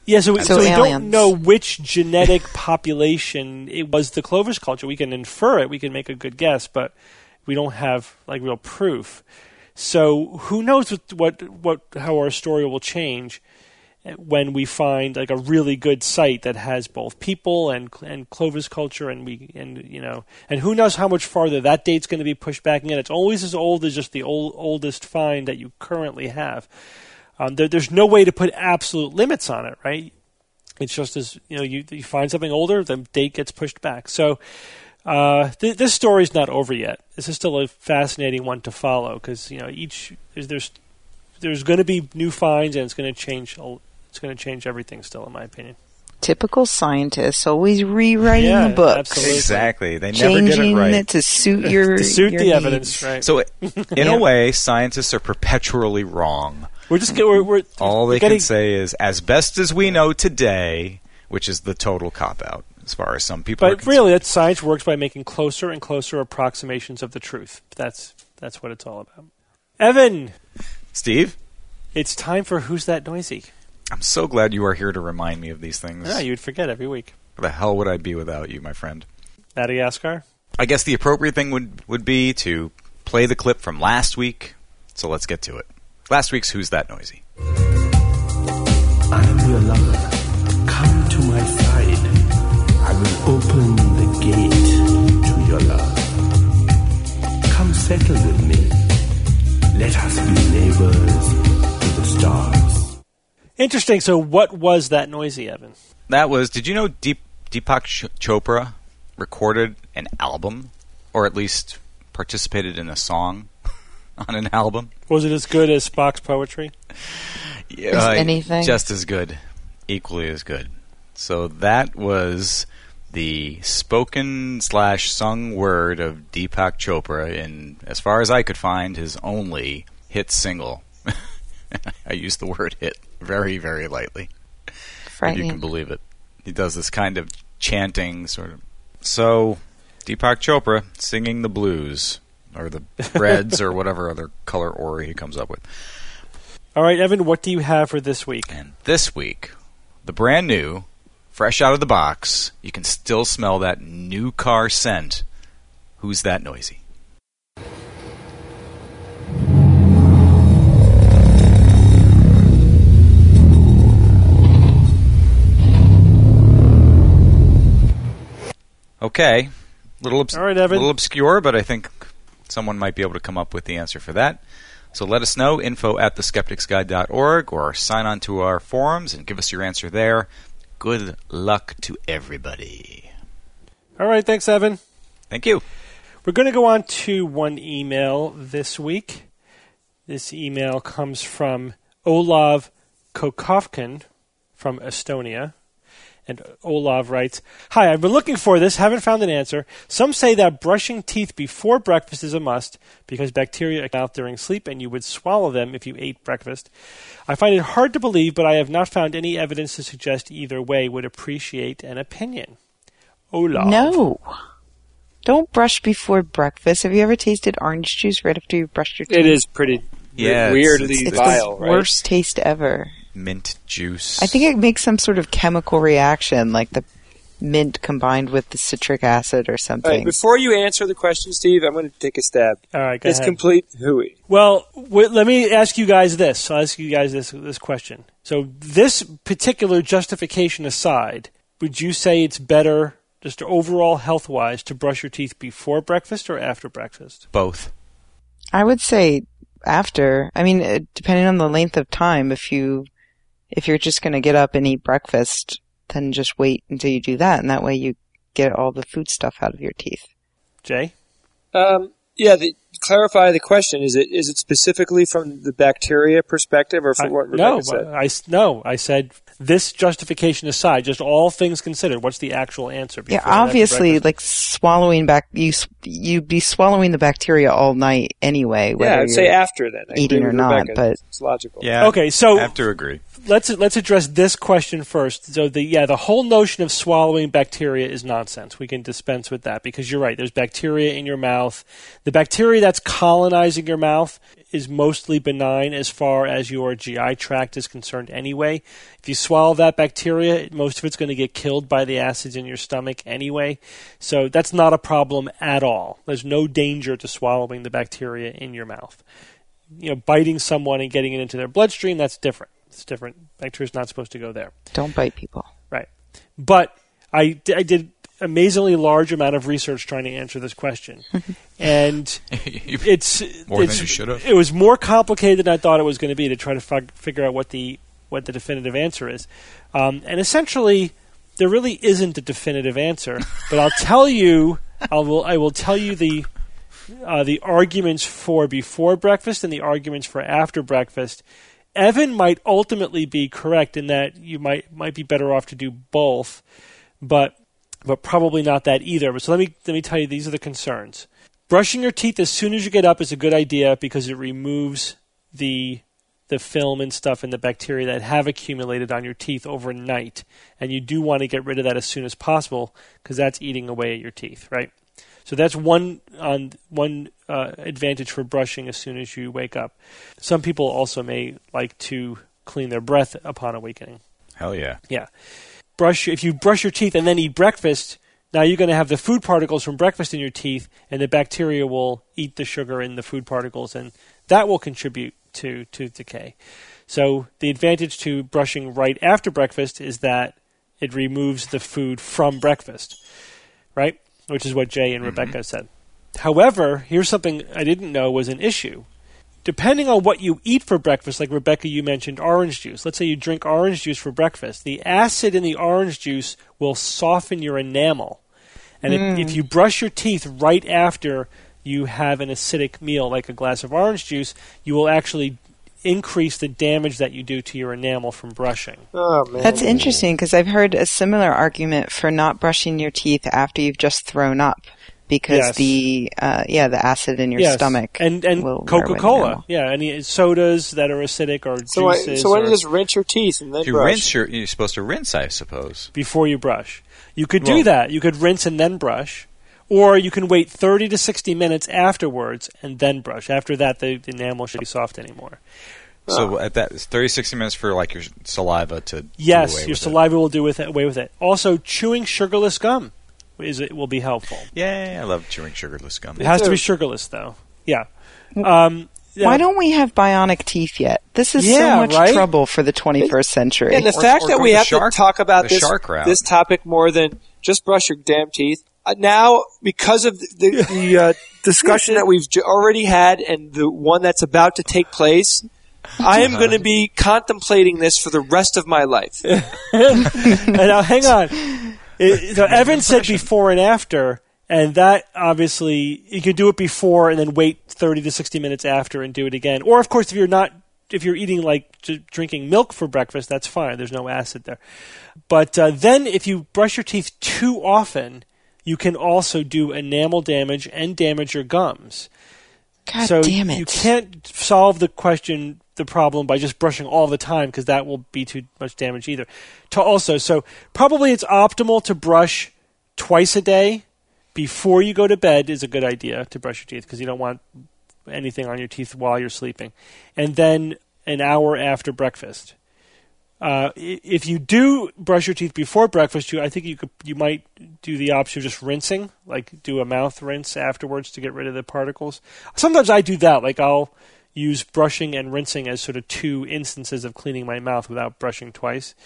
Yeah, so, we, So so we aliens. don't know which genetic population it was the Clovis culture. We can infer it, we can make a good guess, but we don't have like real proof. So who knows what, what, what how our story will change when we find like a really good site that has both people and and Clovis culture, and we and you know, and who knows how much farther that date's going to be pushed back again. It's always as old as just the old, oldest find that you currently have. Um, there, there's no way to put absolute limits on it, right? It's just as you know, you, you find something older, the date gets pushed back. So uh, th- this story's not over yet. This is still a fascinating one to follow because you know each there's there's, there's going to be new finds, and it's going to change. It's going to change everything still, in my opinion. Typical scientists, always rewriting Yeah, the book. absolutely. Exactly. They never Changing get it right. it to suit your to suit your the needs. evidence, right? So, in Yeah. a way, scientists are perpetually wrong. We're just we're, we're All they getting, can say is, as best as we know today, which is the total cop-out, as far as some people are But concerned. really, that science works by making closer and closer approximations of the truth. That's that's what it's all about. Evan, Steve, it's time for Who's That Noisy? I'm so glad you are here to remind me of these things. Yeah, you'd forget every week. Where the hell would I be without you, my friend? Madagascar? I guess the appropriate thing would, would be to play the clip from last week, so let's get to it. Last week's Who's That Noisy? I'm your lover. Come to my side. I will open the gate to your love. Come settle with me. Let us be neighbors to the stars. Interesting. So what was that noisy, Evan? That was, did you know Deep, Deepak Ch- Chopra recorded an album, or at least participated in a song on an album? Was it as good as Spock's poetry? Yeah, Is anything? Just as good. Equally as good. So that was the spoken slash sung word of Deepak Chopra in, as far as I could find, his only hit single. I use the word hit very, very lightly. If you can believe it. He does this kind of chanting sort of. So, Deepak Chopra singing the blues, or the reds, or whatever other color aura he comes up with. All right, Evan, what do you have for this week? And this week, the brand new, fresh out of the box, you can still smell that new car scent. Who's That Noisy? Okay, little obs- All right, Evan. little obscure, but I think someone might be able to come up with the answer for that. So let us know, info at the skeptics guide dot org, or sign on to our forums and give us your answer there. Good luck to everybody. All right, thanks, Evan. Thank you. We're going to go on to one email this week. This email comes from Olav Kokovkin from Estonia. And Olav writes, "Hi, I've been looking for this, haven't found an answer. Some say that brushing teeth before breakfast is a must because bacteria come out during sleep and you would swallow them if you ate breakfast. I find it hard to believe, but I have not found any evidence to suggest either way. Would appreciate an opinion." Olav. No. Don't brush before breakfast. Have you ever tasted orange juice right after you brushed your teeth? It is pretty Yeah, it's- weirdly it's- It's vile, the right? worst taste ever. Mint juice. I think it makes some sort of chemical reaction, like the mint combined with the citric acid or All right, something. before you answer the question, Steve, I'm going to take a stab. All right, go It's ahead. complete hooey. Well, w- let me ask you guys this. I'll ask you guys this this question. So this particular justification aside, would you say it's better, just overall health-wise, to brush your teeth before breakfast or after breakfast? Both. I would say after. I mean, uh, depending on the length of time, if you if you're just going to get up and eat breakfast, then just wait until you do that, and that way you get all the food stuff out of your teeth. Jay? Um, yeah, the, clarify the question. Is it is it specifically from the bacteria perspective or from I- what Rebecca no, said? I, s- no, I said this justification aside, just all things considered, what's the actual answer? Yeah, before and after obviously, breakfast? like swallowing back, you s- you'd be swallowing the bacteria all night anyway. Whether Yeah, I'd say you're after then. I eating agree or with not, Rebecca. but It's logical. Yeah. Okay, so I have to agree. let's let's address this question first. So the yeah, the whole notion of swallowing bacteria is nonsense. We can dispense with that because you're right. There's bacteria in your mouth. The bacteria that's colonizing your mouth is mostly benign as far as your G I tract is concerned anyway. If you swallow that bacteria, most of it's going to get killed by the acids in your stomach anyway. So that's not a problem at all. There's no danger to swallowing the bacteria in your mouth. You know, biting someone and getting it into their bloodstream, that's different. It's different. Bacteria's not supposed to go there. Don't bite people. Right. But I, I did amazingly large amount of research trying to answer this question. And it's more it's, than you should have. It was more complicated than I thought it was going to be to try to f- figure out what the what the definitive answer is. Um, and essentially, there really isn't a definitive answer. But I'll tell you, I will I will tell you the uh, the arguments for before breakfast and the arguments for after breakfast. Evan might ultimately be correct in that you might might be better off to do both, but but probably not that either. But so let me let me tell you, these are the concerns. Brushing your teeth as soon as you get up is a good idea because it removes the the film and stuff and the bacteria that have accumulated on your teeth overnight, and you do want to get rid of that as soon as possible because that's eating away at your teeth, right? So that's one on one uh, advantage for brushing as soon as you wake up. Some people also may like to clean their breath upon awakening. Hell yeah. Yeah. Brush if you brush your teeth and then eat breakfast, now you're going to have the food particles from breakfast in your teeth, and the bacteria will eat the sugar in the food particles, and that will contribute to tooth decay. So the advantage to brushing right after breakfast is that it removes the food from breakfast, right? Which is what Jay and mm-hmm. Rebecca said. However, here's something I didn't know was an issue. Depending on what you eat for breakfast, like Rebecca, you mentioned orange juice. Let's say you drink orange juice for breakfast. The acid in the orange juice will soften your enamel. And mm. if, if you brush your teeth right after you have an acidic meal, like a glass of orange juice, you will actually increase the damage that you do to your enamel from brushing. Oh, man. That's interesting because I've heard a similar argument for not brushing your teeth after you've just thrown up. Because yes. the uh, yeah the acid in your yes. stomach and and will Coca-Cola, yeah, any sodas that are acidic or so juices. I, so why don't or you just rinse your teeth and then you brush? rinse your, you're supposed to rinse, I suppose, before you brush. You could do well, that. You could rinse and then brush, or you can wait thirty to sixty minutes afterwards and then brush. After that, the, the enamel should be soft anymore. So at that, it's thirty, sixty minutes for like your saliva to yes, do away your with saliva it. will do with it, away with it. Also, chewing sugarless gum is it will be helpful. Yeah, I love chewing sugarless gum. It has to be sugarless, though. Yeah. Um, yeah. Why don't we have bionic teeth yet? This is Yeah, so much right? trouble for the twenty-first century. And the Or- fact or that go we the have shark- to talk about the this shark route. this topic more than just brush your damn teeth. Uh, now, because of the, the, the uh, discussion that we've j- already had and the one that's about to take place, I am going to be contemplating this for the rest of my life. And now, hang on. It, so Evan said before and after, and that obviously you could do it before and then wait thirty to sixty minutes after and do it again. Or, of course, if you're not, if you're eating like j- drinking milk for breakfast, that's fine. There's no acid there. But uh, then, if you brush your teeth too often, you can also do enamel damage and damage your gums. God so damn it! You can't solve the question, the problem, by just brushing all the time because that will be too much damage either. To also, so probably it's optimal to brush twice a day before you go to bed is a good idea to brush your teeth because you don't want anything on your teeth while you're sleeping, and then an hour after breakfast. Uh, if you do brush your teeth before breakfast, you I think you could you might do the option of just rinsing, like do a mouth rinse afterwards to get rid of the particles. Sometimes I do that, like I'll use brushing and rinsing as sort of two instances of cleaning my mouth without brushing twice.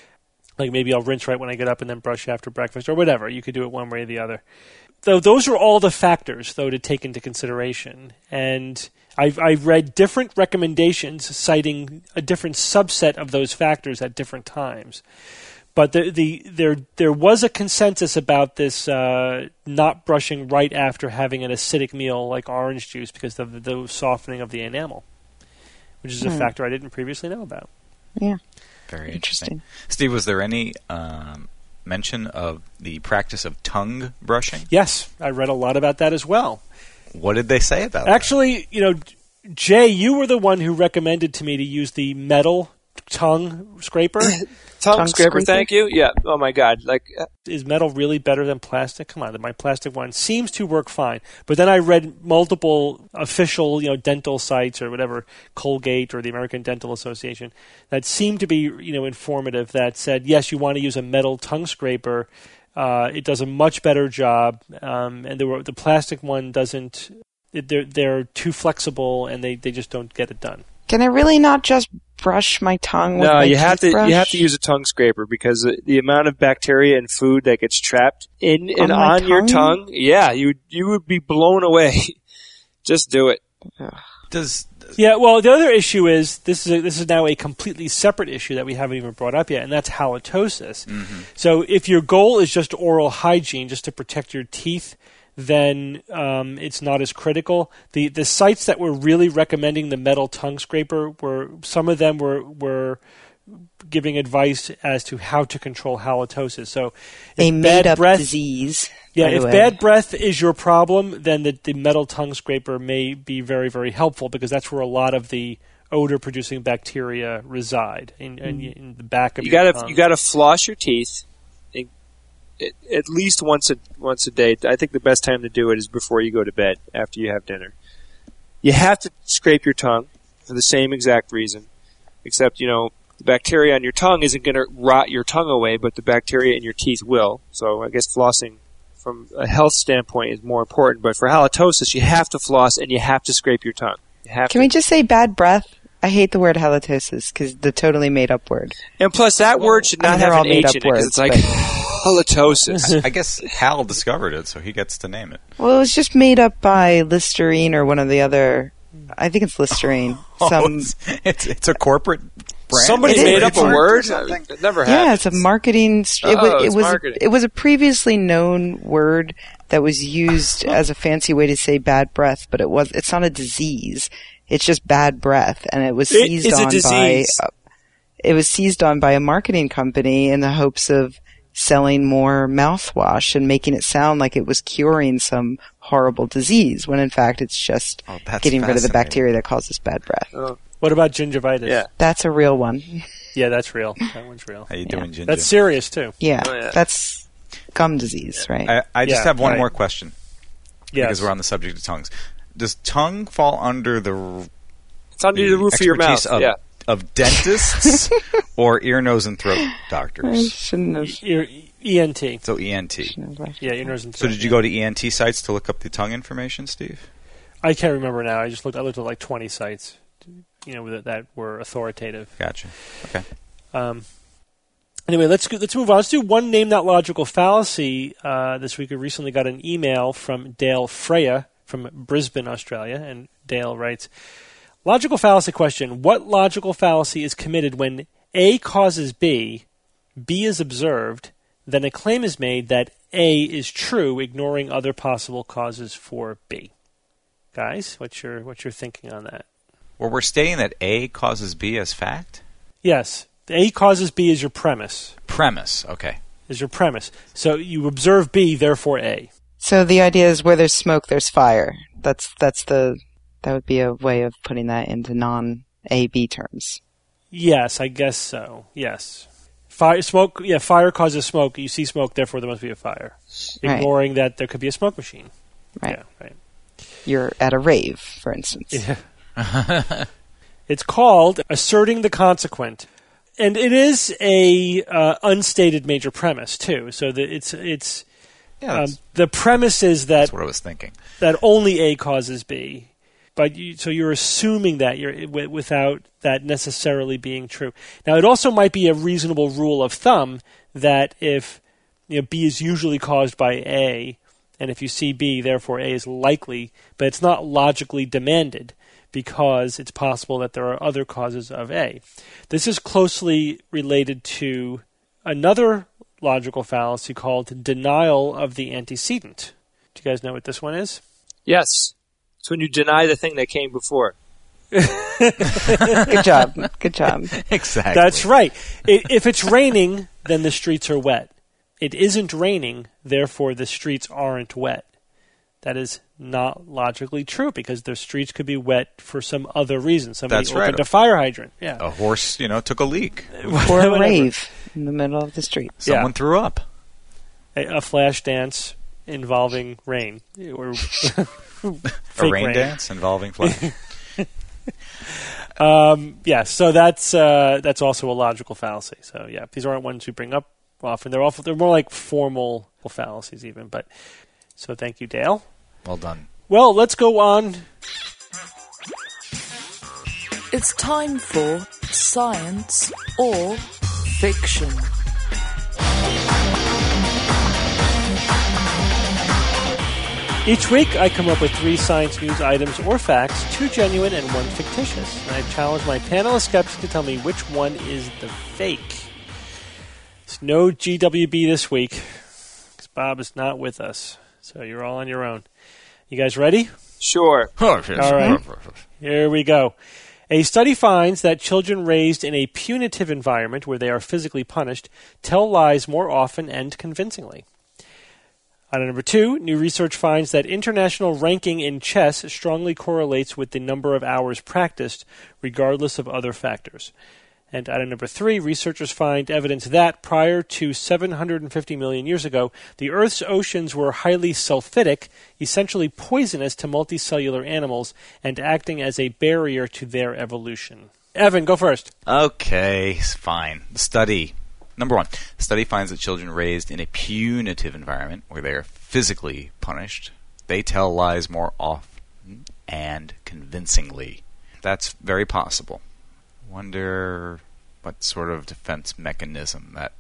Like maybe I'll rinse right when I get up and then brush after breakfast or whatever. You could do it one way or the other. So those are all the factors, though, to take into consideration. And I've, I've read different recommendations citing a different subset of those factors at different times. But the, the there there was a consensus about this uh, not brushing right after having an acidic meal like orange juice because of the softening of the enamel, which is a Hmm. factor I didn't previously know about. Yeah. Very Interesting. interesting. Steve, was there any um, mention of the practice of tongue brushing? Yes, I read a lot about that as well. What did they say about Actually, you know, Jay, you were the one who recommended to me to use the metal tongue scraper. Tongue, Tongue scraper, scraper? thank you. Yeah. Oh my God. Like, uh, Is metal really better than plastic? Come on, my plastic one seems to work fine. But then I read multiple official, you know, dental sites or whatever, Colgate or the American Dental Association, that seemed to be, you know, informative. That said, yes, you want to use a metal tongue scraper. Uh, it does a much better job, um, and the the plastic one doesn't. They're they're too flexible, and they, they just don't get it done. Can I really not just brush my tongue with no, my you have to toothbrush? you have to use a tongue scraper because the, the amount of bacteria and food that gets trapped in and On my on your tongue? tongue, yeah, you you would be blown away. Just do it. Does Yeah, well, the other issue is this is a, this is now a completely separate issue that we haven't even brought up yet, and that's halitosis. Mm-hmm. So if your goal is just oral hygiene, just to protect your teeth, then um, it's not as critical. The the sites that were really recommending the metal tongue scraper were some of them were were giving advice as to how to control halitosis. So if a bad made-up breath, disease. yeah, by the if way. bad breath is your problem, then the, the metal tongue scraper may be very, very helpful because that's where a lot of the odor-producing bacteria reside in, in, in the back of You your gotta tongue. you gotta floss your teeth in- at- at least once a once a day. I think the best time to do it is before you go to bed after you have dinner. You have to scrape your tongue for the same exact reason, except you know the bacteria on your tongue isn't going to rot your tongue away, but the bacteria in your teeth will. So I guess flossing from a health standpoint is more important. But for halitosis, you have to floss and you have to scrape your tongue. You have Can to. we just say bad breath? I hate the word halitosis because the totally made up word. And plus, that word should I not mean, they're have all an H made-up in it because words, it's like halitosis. I guess Hal discovered it, so he gets to name it. Well, it was just made up by Listerine or one of the other. I think it's Listerine. Oh, Some it's, it's it's a corporate brand. Somebody It made is. up a It's word. something? It never yeah, happened. it's a marketing. st- It Oh, was. It it's was. marketing. It was a previously known word that was used as a fancy way to say bad breath, but it was. It's not a disease. It's just bad breath, and it was It seized is a on by. disease. Uh, it was seized on by a marketing company in the hopes of selling more mouthwash and making it sound like it was curing some horrible disease, when in fact it's just Oh, that's getting rid of the fascinating. bacteria that causes bad breath. Oh, What about gingivitis? yeah. That's a real one. Yeah, that's real. That one's real. How you Yeah. doing, Ginger? That's serious, too. Yeah, Oh, yeah. that's gum disease, right? I, I just Yeah, have one right. more question Yes. because we're on the subject of tongues. Does tongue fall under the, r- It's under the, the roof of your mouth. expertise of, Yeah. of dentists or ear, nose, and throat I doctors? shouldn't have. Ear, E N T. So E N T. shouldn't have- Yeah, ear, nose, and So throat. did you go to E N T sites to look up the tongue information, Steve? I can't remember now. I just looked. I looked at like twenty sites, you know, that, that were authoritative. Gotcha. Okay. Um, anyway, let's go, let's move on. Let's do one name not logical fallacy. Uh, this week we recently got an email from Dale Freya from Brisbane, Australia, and Dale writes, logical fallacy question. What logical fallacy is committed when A causes B, B is observed, then a claim is made that A is true, ignoring other possible causes for B? Guys, what's your what's your thinking on that? Well, we're stating that A causes B as fact? Yes, A causes B is your premise. Premise. Okay. Is your premise. So you observe B, therefore A. So the idea is where there's smoke, there's fire. That's that's the that would be a way of putting that into non-A B terms. Yes, I guess so. Yes. Fire, smoke. Yeah, fire causes smoke. You see smoke, therefore there must be a fire. Right. Ignoring that there could be a smoke machine. Right. Yeah, right. You're at a rave, for instance. Yeah. It's called asserting the consequent, and it is a uh, unstated major premise too. So that it's it's Yeah, um, that's, the premise is that that's what I was thinking. that only A causes B, but you, so you're assuming that you're w- without that necessarily being true. Now, it also might be a reasonable rule of thumb that if you know, B is usually caused by A, and if you see B, therefore A is likely, but it's not logically demanded because it's possible that there are other causes of A. This is closely related to another logical fallacy called denial of the antecedent. Do you guys know what this one is? Yes. It's when you deny the thing that came before. Good job. Good job. Exactly. That's right. I- If it's raining, then the streets are wet. It isn't raining, therefore the streets aren't wet. That is not logically true because their streets could be wet for some other reason. Somebody That's opened right. a fire hydrant. Yeah. A horse, you know, took a leak. Or a rave in the middle of the street. Someone Yeah. threw up. A, a flash dance involving rain. Or A fake rain, dance involving flash. Um, yeah, so that's uh, that's also a logical fallacy. So yeah, these aren't ones we bring up often. They're awful, they're more like formal fallacies even. But so thank you, Dale. Well done. Well, let's go on. It's time for Science or Fiction. Each week, I come up with three science news items or facts, two genuine and one fictitious. And I challenge my panel of skeptics to tell me which one is the fake. It's no G W B this week, because Bob is not with us. So you're all on your own. You guys ready? Sure. All right. Here we go. A study finds that children raised in a punitive environment where they are physically punished tell lies more often and convincingly. Item number two, new research finds that international ranking in chess strongly correlates with the number of hours practiced, regardless of other factors. And item number three, researchers find evidence that, prior to seven hundred fifty million years ago, the Earth's oceans were highly sulfitic, essentially poisonous to multicellular animals, and acting as a barrier to their evolution. Evan, go first. Okay, fine. The study. Number one, the study finds that children raised in a punitive environment where they are physically punished, they tell lies more often and convincingly. That's very possible. Wonder what sort of defense mechanism that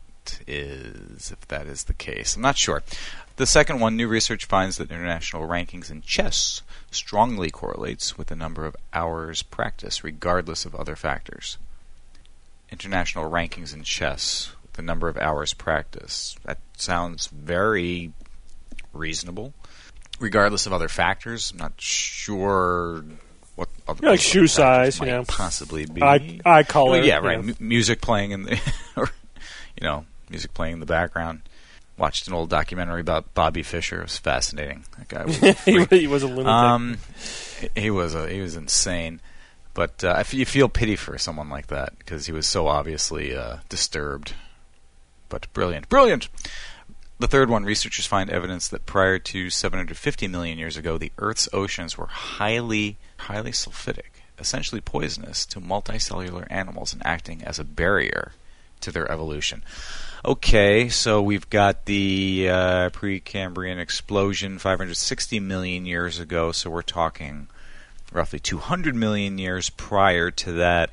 is, if that is the case. I'm not sure. The second one, new research finds that international rankings in chess strongly correlates with the number of hours practiced, regardless of other factors. International rankings in chess, the number of hours practiced. That sounds very reasonable. Regardless of other factors, I'm not sure what other, Yeah, like other shoe factors size, might you know. possibly be. Eye, eye color. Well, yeah, you right. know. M- music playing in the, or, you know, music playing in the background. Watched an old documentary about Bobby Fischer. It was fascinating. That guy was a he, freak. he was a lunatic. Um, he was a, he was insane. But uh, I f- you feel pity for someone like that because he was so obviously uh, disturbed. But brilliant. Brilliant! The third one, researchers find evidence that prior to seven hundred fifty million years ago, the Earth's oceans were highly, highly sulfitic, essentially poisonous to multicellular animals and acting as a barrier to their evolution. Okay, so we've got the uh, Precambrian explosion five hundred sixty million years ago, so we're talking roughly two hundred million years prior to that.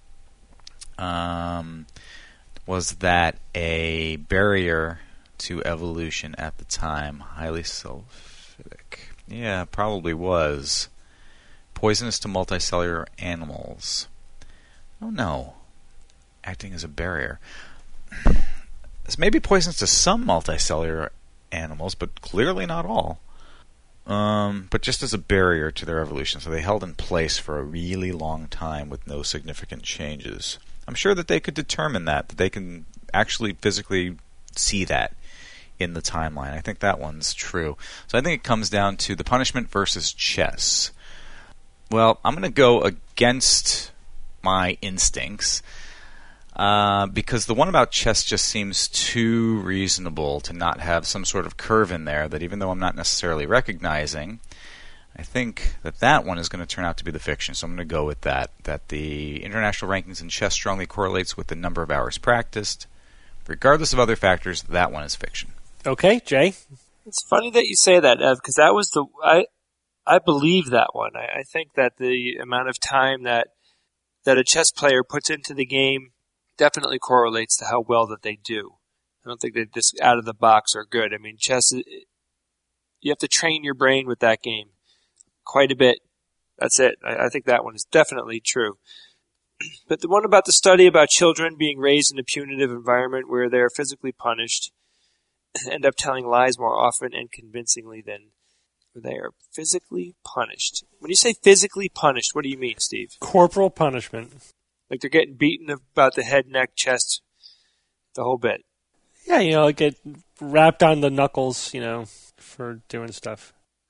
Um, was that a barrier to evolution at the time? Highly sulfitic. Yeah, probably was. Poisonous to multicellular animals. Oh no. Acting as a barrier. This may be poisonous to some multicellular animals, but clearly not all. Um, but just as a barrier to their evolution. So they held in place for a really long time with no significant changes. I'm sure that they could determine that, that they can actually physically see that in the timeline. I think that one's true. So I think it comes down to the punishment versus chess. Well, I'm going to go against my instincts uh, because the one about chess just seems too reasonable to not have some sort of curve in there that even though I'm not necessarily recognizing, I think that that one is going to turn out to be the fiction. So I'm going to go with that, that the international rankings in chess strongly correlates with the number of hours practiced. Regardless of other factors, that one is fiction. Okay, Jay? It's funny that you say that, Ev, because that was the I I believe that one. I, I think that the amount of time that that a chess player puts into the game definitely correlates to how well that they do. I don't think they just out of the box are good. I mean, chess, you have to train your brain with that game quite a bit. That's it. I, I think that one is definitely true. But the one about the study about children being raised in a punitive environment where they are physically punished end up telling lies more often and convincingly than they are physically punished. When you say physically punished, what do you mean, Steve? Corporal punishment. Like they're getting beaten about the head, neck, chest, the whole bit. Yeah, you know, get wrapped on the knuckles, you know, for doing stuff.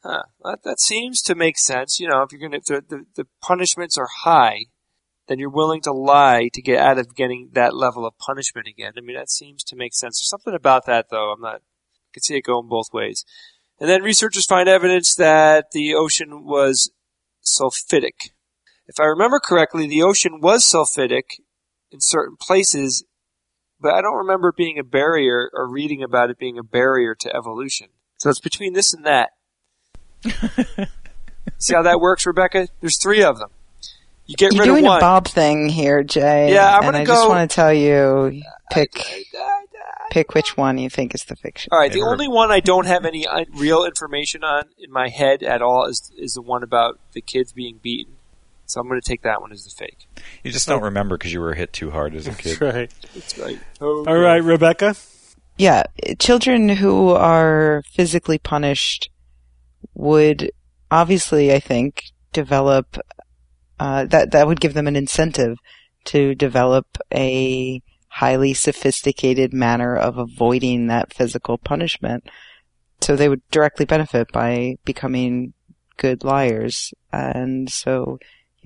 Huh. That, that seems to make sense. You know, if you're gonna, if the, the, the punishments are high, then you're willing to lie to get out of getting that level of punishment again. I mean, that seems to make sense. There's something about that, though. I'm not, I can see it going both ways. And then researchers find evidence that the ocean was sulfidic. If I remember correctly, the ocean was sulfidic in certain places, but I don't remember it being a barrier or reading about it being a barrier to evolution. So it's between this and that. See how that works, Rebecca? There's three of them. You get You're rid doing of one. a Bob thing here, Jay. Yeah, I'm and gonna I go. just want to tell you, pick I, I, I, I, pick which one you think is the fiction. All right, the Never. only one I don't have any uh, real information on in my head at all is is the one about the kids being beaten. So I'm going to take that one as the fake. You just don't remember because you were hit too hard as a kid. That's right. That's right. Oh, All right, Rebecca. Yeah, children who are physically punished would obviously, I think, develop uh, that that would give them an incentive to develop a highly sophisticated manner of avoiding that physical punishment. So they would directly benefit by becoming good liars, and so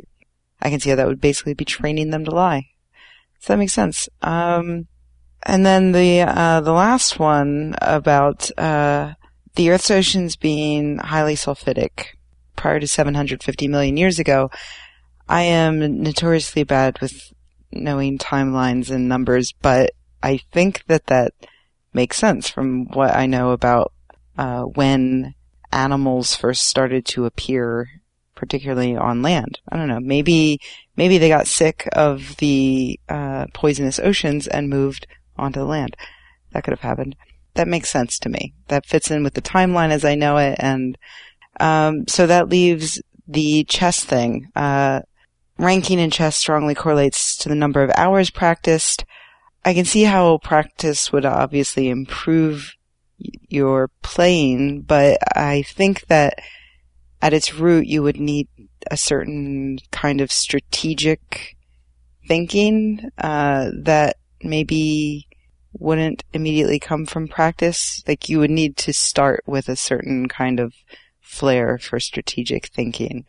I can see how that would basically be training them to lie. Does that make sense? Um, and then the uh, the last one about uh, the Earth's oceans being highly sulfidic prior to seven hundred fifty million years ago. I am notoriously bad with knowing timelines and numbers, but I think that that makes sense from what I know about uh, when animals first started to appear, particularly on land. I don't know. Maybe maybe they got sick of the uh, poisonous oceans and moved onto the land. That could have happened. That makes sense to me. That fits in with the timeline as I know it, and um, so that leaves the chess thing. Uh, ranking in chess strongly correlates to the number of hours practiced. I can see how practice would obviously improve your playing, but I think that at its root you would need a certain kind of strategic thinking uh, that maybe wouldn't immediately come from practice. Like you would need to start with a certain kind of flair for strategic thinking.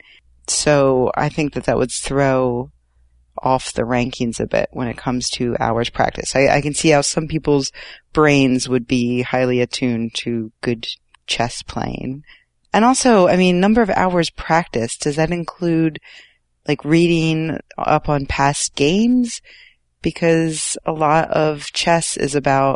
So I think that that would throw off the rankings a bit when it comes to hours practice. I, I can see how some people's brains would be highly attuned to good chess playing. And also, I mean, number of hours practice, does that include like reading up on past games? Because a lot of chess is about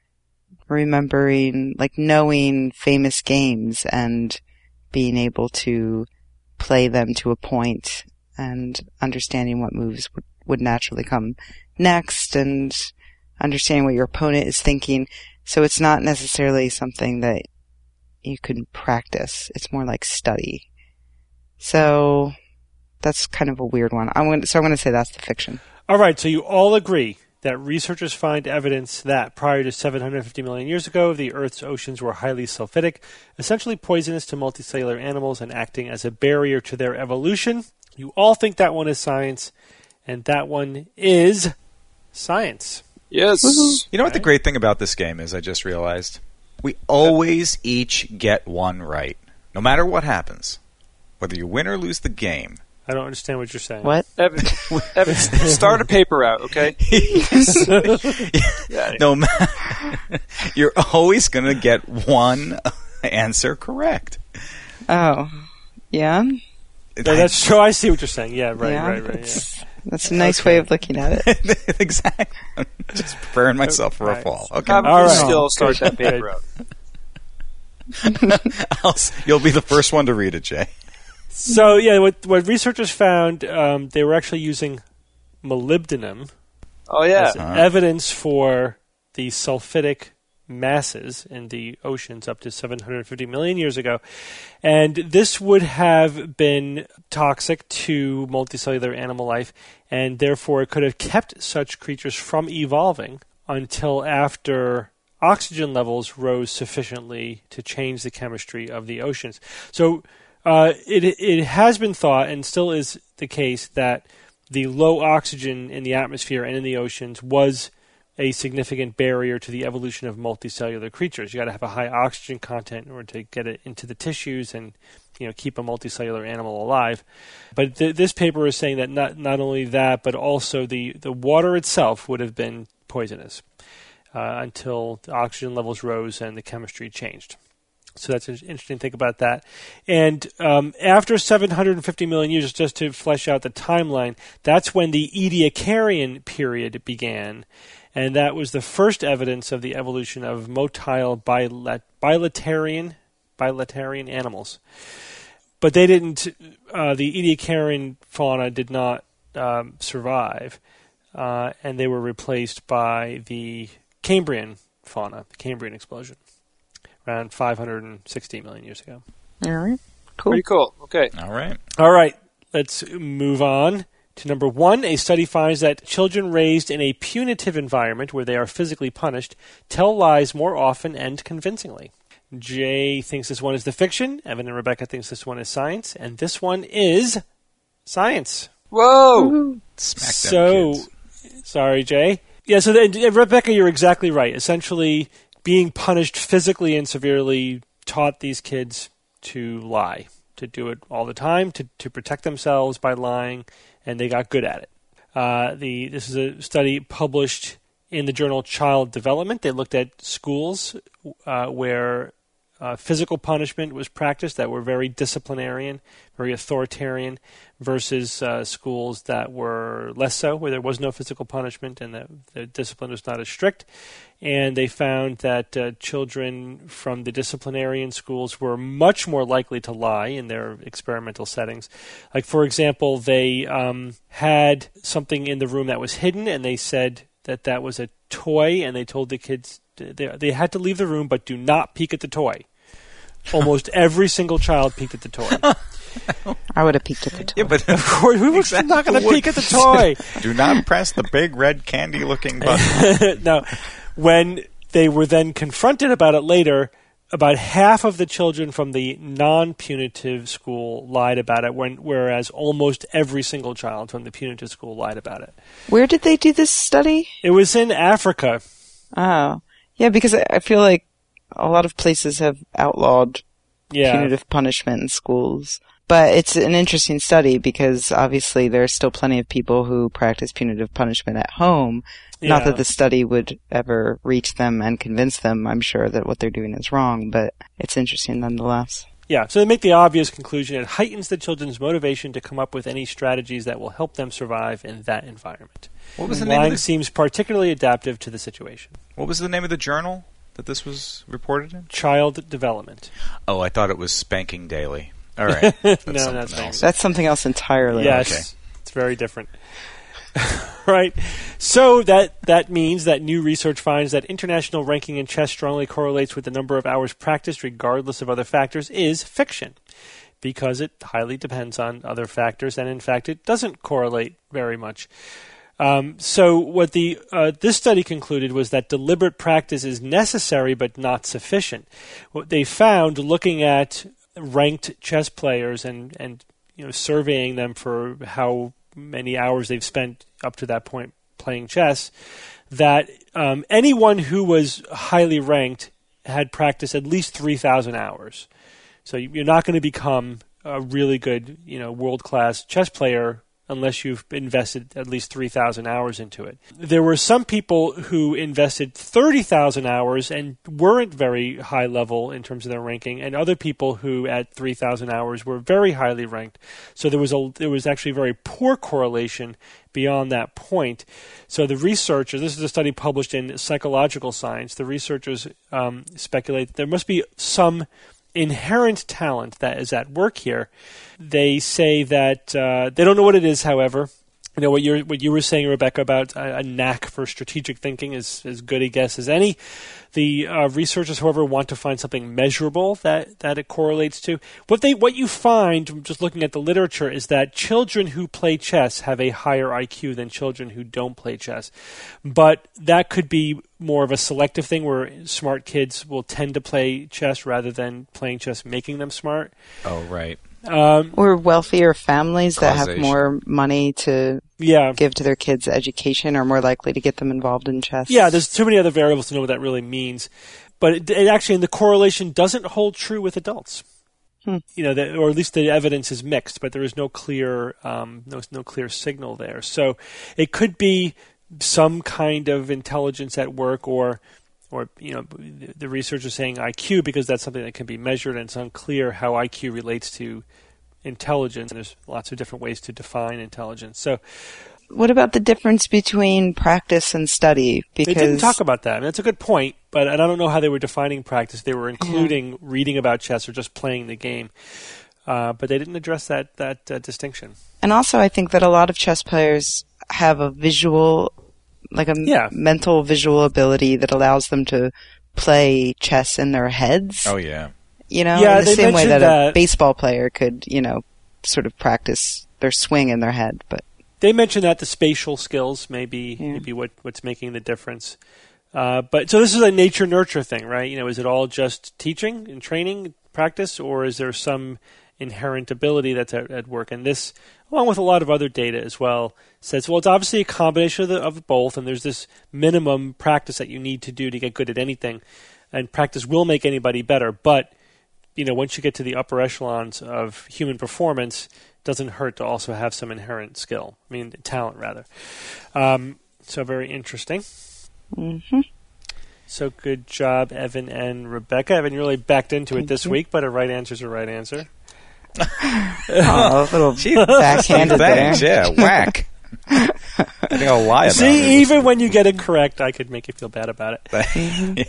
remembering, like knowing famous games and being able to play them to a point and understanding what moves would, would naturally come next and understanding what your opponent is thinking. So it's not necessarily something that you can practice. It's more like study. So that's kind of a weird one. I'm going to, so I'm going to say that's the fiction. All right, so you all agree that researchers find evidence that prior to seven hundred fifty million years ago, the Earth's oceans were highly sulfidic, essentially poisonous to multicellular animals and acting as a barrier to their evolution. You all think that one is science, and that one is science. Yes. Woo-hoo. You know what the great thing about this game is, I just realized? We always each get one right, no matter what happens. Whether you win or lose the game. I don't understand what you're saying. What? Evan, Evan, start a paper out, okay? Yeah. No matter, you're always going to get one answer correct. Oh, yeah? No, that's true. I see what you're saying. Yeah, right, yeah, right, right. That's, Yeah. that's a nice Okay. way of looking at it. Exactly. I'm just preparing myself for Right. a fall. Okay. I'm All right. still start that Good. paper out. I'll s- you'll be the first one to read it, Jay. So, yeah, what, what researchers found, um, they were actually using molybdenum Oh, yeah. as evidence for the sulfidic masses in the oceans up to seven hundred fifty million years ago. And this would have been toxic to multicellular animal life, and therefore it could have kept such creatures from evolving until after oxygen levels rose sufficiently to change the chemistry of the oceans. So uh, it it has been thought, and still is the case, that the low oxygen in the atmosphere and in the oceans was a significant barrier to the evolution of multicellular creatures. You got to have a high oxygen content in order to get it into the tissues and, you know, keep a multicellular animal alive. But th- this paper is saying that not not only that, but also the, the water itself would have been poisonous uh, until the oxygen levels rose and the chemistry changed. So that's interesting to think about that. And um, after seven hundred fifty million years, just to flesh out the timeline, that's when the Ediacaran period began. And that was the first evidence of the evolution of motile bilat- bilaterian, bilaterian animals. But they didn't, uh, the Ediacaran fauna did not um, survive. Uh, and they were replaced by the Cambrian fauna, the Cambrian explosion, around five hundred sixty million years ago. All right. Cool. Pretty cool. Okay. All right. All right. Let's move on to number one. A study finds that children raised in a punitive environment where they are physically punished tell lies more often and convincingly. Jay thinks this one is the fiction. Evan and Rebecca thinks this one is science. And this one is science. Whoa! Smack them So, kids. sorry, Jay. Yeah, so then, Rebecca, you're exactly right. Essentially, being punished physically and severely taught these kids to lie, to do it all the time, to, to protect themselves by lying, and they got good at it. Uh, the this is a study published in the journal Child Development. They looked at schools uh, where uh, physical punishment was practiced that were very disciplinarian, very authoritarian, versus uh, schools that were less so, where there was no physical punishment and the, the discipline was not as strict. And they found that uh, children from the disciplinarian schools were much more likely to lie in their experimental settings. Like, for example, they um, had something in the room that was hidden, and they said that that was a toy, and they told the kids they, they had to leave the room, but do not peek at the toy. Almost every single child peeked at the toy. I would have peeked at the toy. Yeah, but Of course, who was Exactly. not going to peek at the toy? do not press the big red candy-looking button. No. When they were then confronted about it later, about half of the children from the non-punitive school lied about it, when, whereas almost every single child from the punitive school lied about it. Where did they do this study? It was in Africa. Oh. Yeah, because I I feel like a lot of places have outlawed Yeah. punitive punishment in schools. But it's an interesting study because obviously there are still plenty of people who practice punitive punishment at home. Not Yeah. that the study would ever reach them and convince them, I'm sure, that what they're doing is wrong, but it's interesting nonetheless. Yeah, so they make the obvious conclusion: it heightens the children's motivation to come up with any strategies that will help them survive in that environment. What was the name of Lying the, seems particularly adaptive to the situation. What was the name of the journal that this was reported in? Child development. Oh, I thought it was Spanking Daily. All right. That's No, something not Spanking. else. That's something else entirely. Yes, Okay. it's very different. Right. So that that means that new research finds that international ranking in chess strongly correlates with the number of hours practiced, regardless of other factors, is fiction, because it highly depends on other factors, and in fact, it doesn't correlate very much. Um, so what the uh, this study concluded was that deliberate practice is necessary but not sufficient. What they found, looking at ranked chess players and and you know surveying them for how many hours they've spent up to that point playing chess, that um, anyone who was highly ranked had practiced at least three thousand hours. So you're not going to become a really good, you know, world-class chess player unless you've invested at least three thousand hours into it. There were some people who invested thirty thousand hours and weren't very high level in terms of their ranking, and other people who at three thousand hours were very highly ranked. So there was a there was actually very poor correlation beyond that point. So the researchers, this is a study published in Psychological Science, the researchers um, speculate that there must be some inherent talent that is at work here. They say that uh, they don't know what it is, however. You know, what you what you were saying, Rebecca, about a, a knack for strategic thinking is as good a guess as any. The uh, researchers, however, want to find something measurable that, that it correlates to. What they what you find, just looking at the literature, is that children who play chess have a higher I Q than children who don't play chess. But that could be more of a selective thing where smart kids will tend to play chess rather than playing chess making them smart. Oh, right. Um, Or wealthier families that have Causation. more money to yeah. give to their kids' education are more likely to get them involved in chess. Yeah, there's too many other variables to know what that really means. But it, it actually, the correlation doesn't hold true with adults. Hmm. You know, the, or at least the evidence is mixed, but there is no clear, um, no, no clear signal there. So it could be some kind of intelligence at work, or, or you know, the, the researchers saying I Q because that's something that can be measured, and it's unclear how I Q relates to intelligence. And there's lots of different ways to define intelligence. So. What about the difference between practice and study? Because They didn't talk about that. I mean, that's a good point, but and I don't know how they were defining practice. They were including yeah. reading about chess or just playing the game, uh, but they didn't address that that uh, distinction. And also, I think that a lot of chess players have a visual, like a yeah. mental visual ability that allows them to play chess in their heads. Oh, yeah. You know, yeah, in the they same way that, that a baseball player could, you know, sort of practice their swing in their head, but. They mentioned that the spatial skills may be, yeah. may be what, what's making the difference. Uh, but so this is a nature-nurture thing, right? You know, is it all just teaching and training, practice, or is there some inherent ability that's at, at work? And this, along with a lot of other data as well, says, well, it's obviously a combination of, the, of both, and there's this minimum practice that you need to do to get good at anything. And practice will make anybody better, but you know, once you get to the upper echelons of human performance, doesn't hurt to also have some inherent skill. I mean, talent, rather. Um, so very interesting. Mm-hmm. So good job, Evan and Rebecca. Evan, you really backed into it Thank this you. week, but a right answer is a right answer. Oh, a little backhanded there. Thanks, yeah, whack. I think I'll lie about it. See, even when you get it correct, I could make you feel bad about it.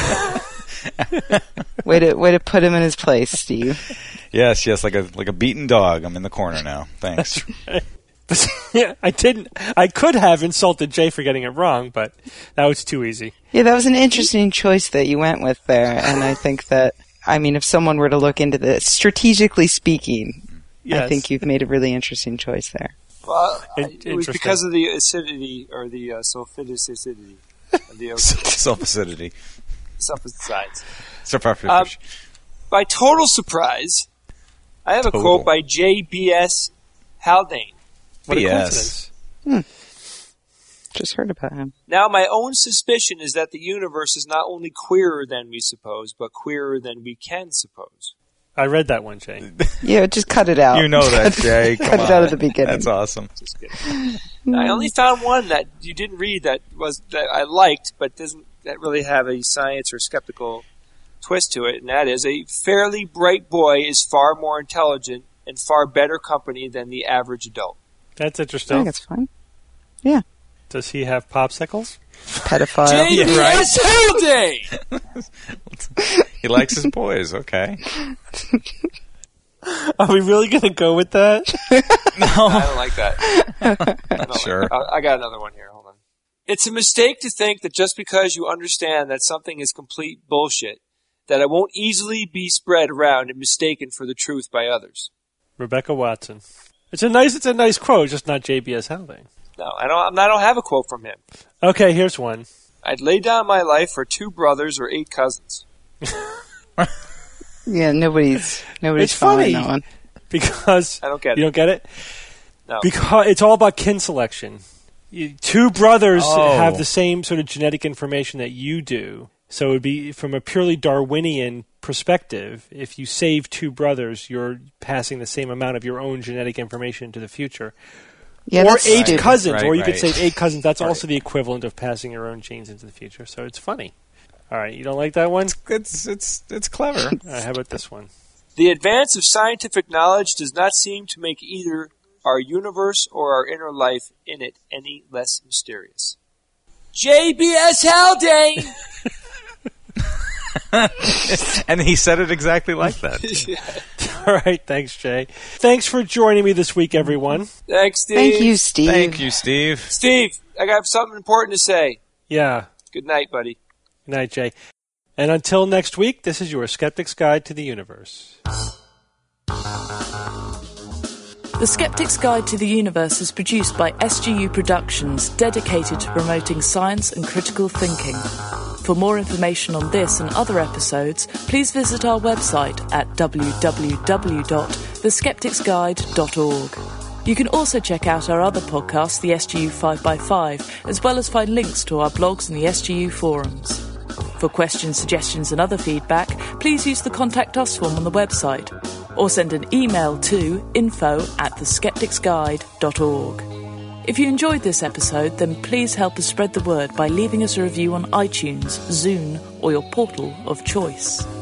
way to way to put him in his place, Steve. Yes, yes, like a like a beaten dog. I'm in the corner now. Thanks. Right. But, yeah, I didn't. I could have insulted Jay for getting it wrong, but that was too easy. Yeah, that was an interesting choice that you went with there, and I think that I mean, if someone were to look into this, strategically speaking, yes. I think you've made a really interesting choice there. Well, In- it was because of the acidity or the uh, sulfidous acidity of the ocean. Self-acidity. Sulficides. Superficial. Um, by total surprise, I have Total. a quote by J B S Haldane. What a B S. coincidence. Hmm. Just heard about him. Now, my own suspicion is that the universe is not only queerer than we suppose, but queerer than we can suppose. I read that one, Jay. Yeah, just cut it out. You know that, Jay. Come cut on. it out at the beginning. That's awesome. Just kidding. I only found one that you didn't read that was that I liked, but doesn't that really have a science or skeptical twist to it, and that is a fairly bright boy is far more intelligent and far better company than the average adult. That's I interesting. think it's fine. Yeah. Does he have popsicles? Pedophile. J B S Haldane! He likes his boys. Okay. Are we really going to go with that? I don't like that. I don't Sure. Like I I got another one here. Hold on. It's a mistake to think that just because you understand that something is complete bullshit, that it won't easily be spread around and mistaken for the truth by others. Rebecca Watson. It's a nice. It's a nice quote, just not J B S Haldane. No, I don't. I don't have a quote from him. Okay, here's one. I'd lay down my life for two brothers or eight cousins. Yeah, nobody's nobody's It's following funny. that one. Because I don't get you it. don't get it. No. Because it's all about kin selection. You, two brothers Oh. have the same sort of genetic information that you do. So it would be from a purely Darwinian perspective. If you save two brothers, you're passing the same amount of your own genetic information into the future. Yeah, or that's eight stupid. cousins, Right, or you could right. save eight cousins. That's Right. also the equivalent of passing your own genes into the future. So it's funny. All right, you don't like that one? It's it's it's clever. All right, how about this one? The advance of scientific knowledge does not seem to make either our universe or our inner life in it any less mysterious. J B S Haldane! And he said it exactly like that. All right, thanks, Jay. Thanks for joining me this week, everyone. Thanks, Steve. Thank you, Steve. Thank you, Steve. Steve, I got something important to say. Yeah. Good night, buddy. Good night, Jay. And until next week, this is your Skeptic's Guide to the Universe. The Skeptic's Guide to the Universe is produced by S G U Productions, dedicated to promoting science and critical thinking. For more information on this and other episodes, please visit our website at w w w dot the skeptics guide dot org. You can also check out our other podcasts, the S G U five by five, as well as find links to our blogs and the S G U forums. For questions, suggestions and other feedback, please use the Contact Us form on the website, or send an email to info at the skeptics guide dot org. If you enjoyed this episode, then please help us spread the word by leaving us a review on iTunes, Zune, or your portal of choice.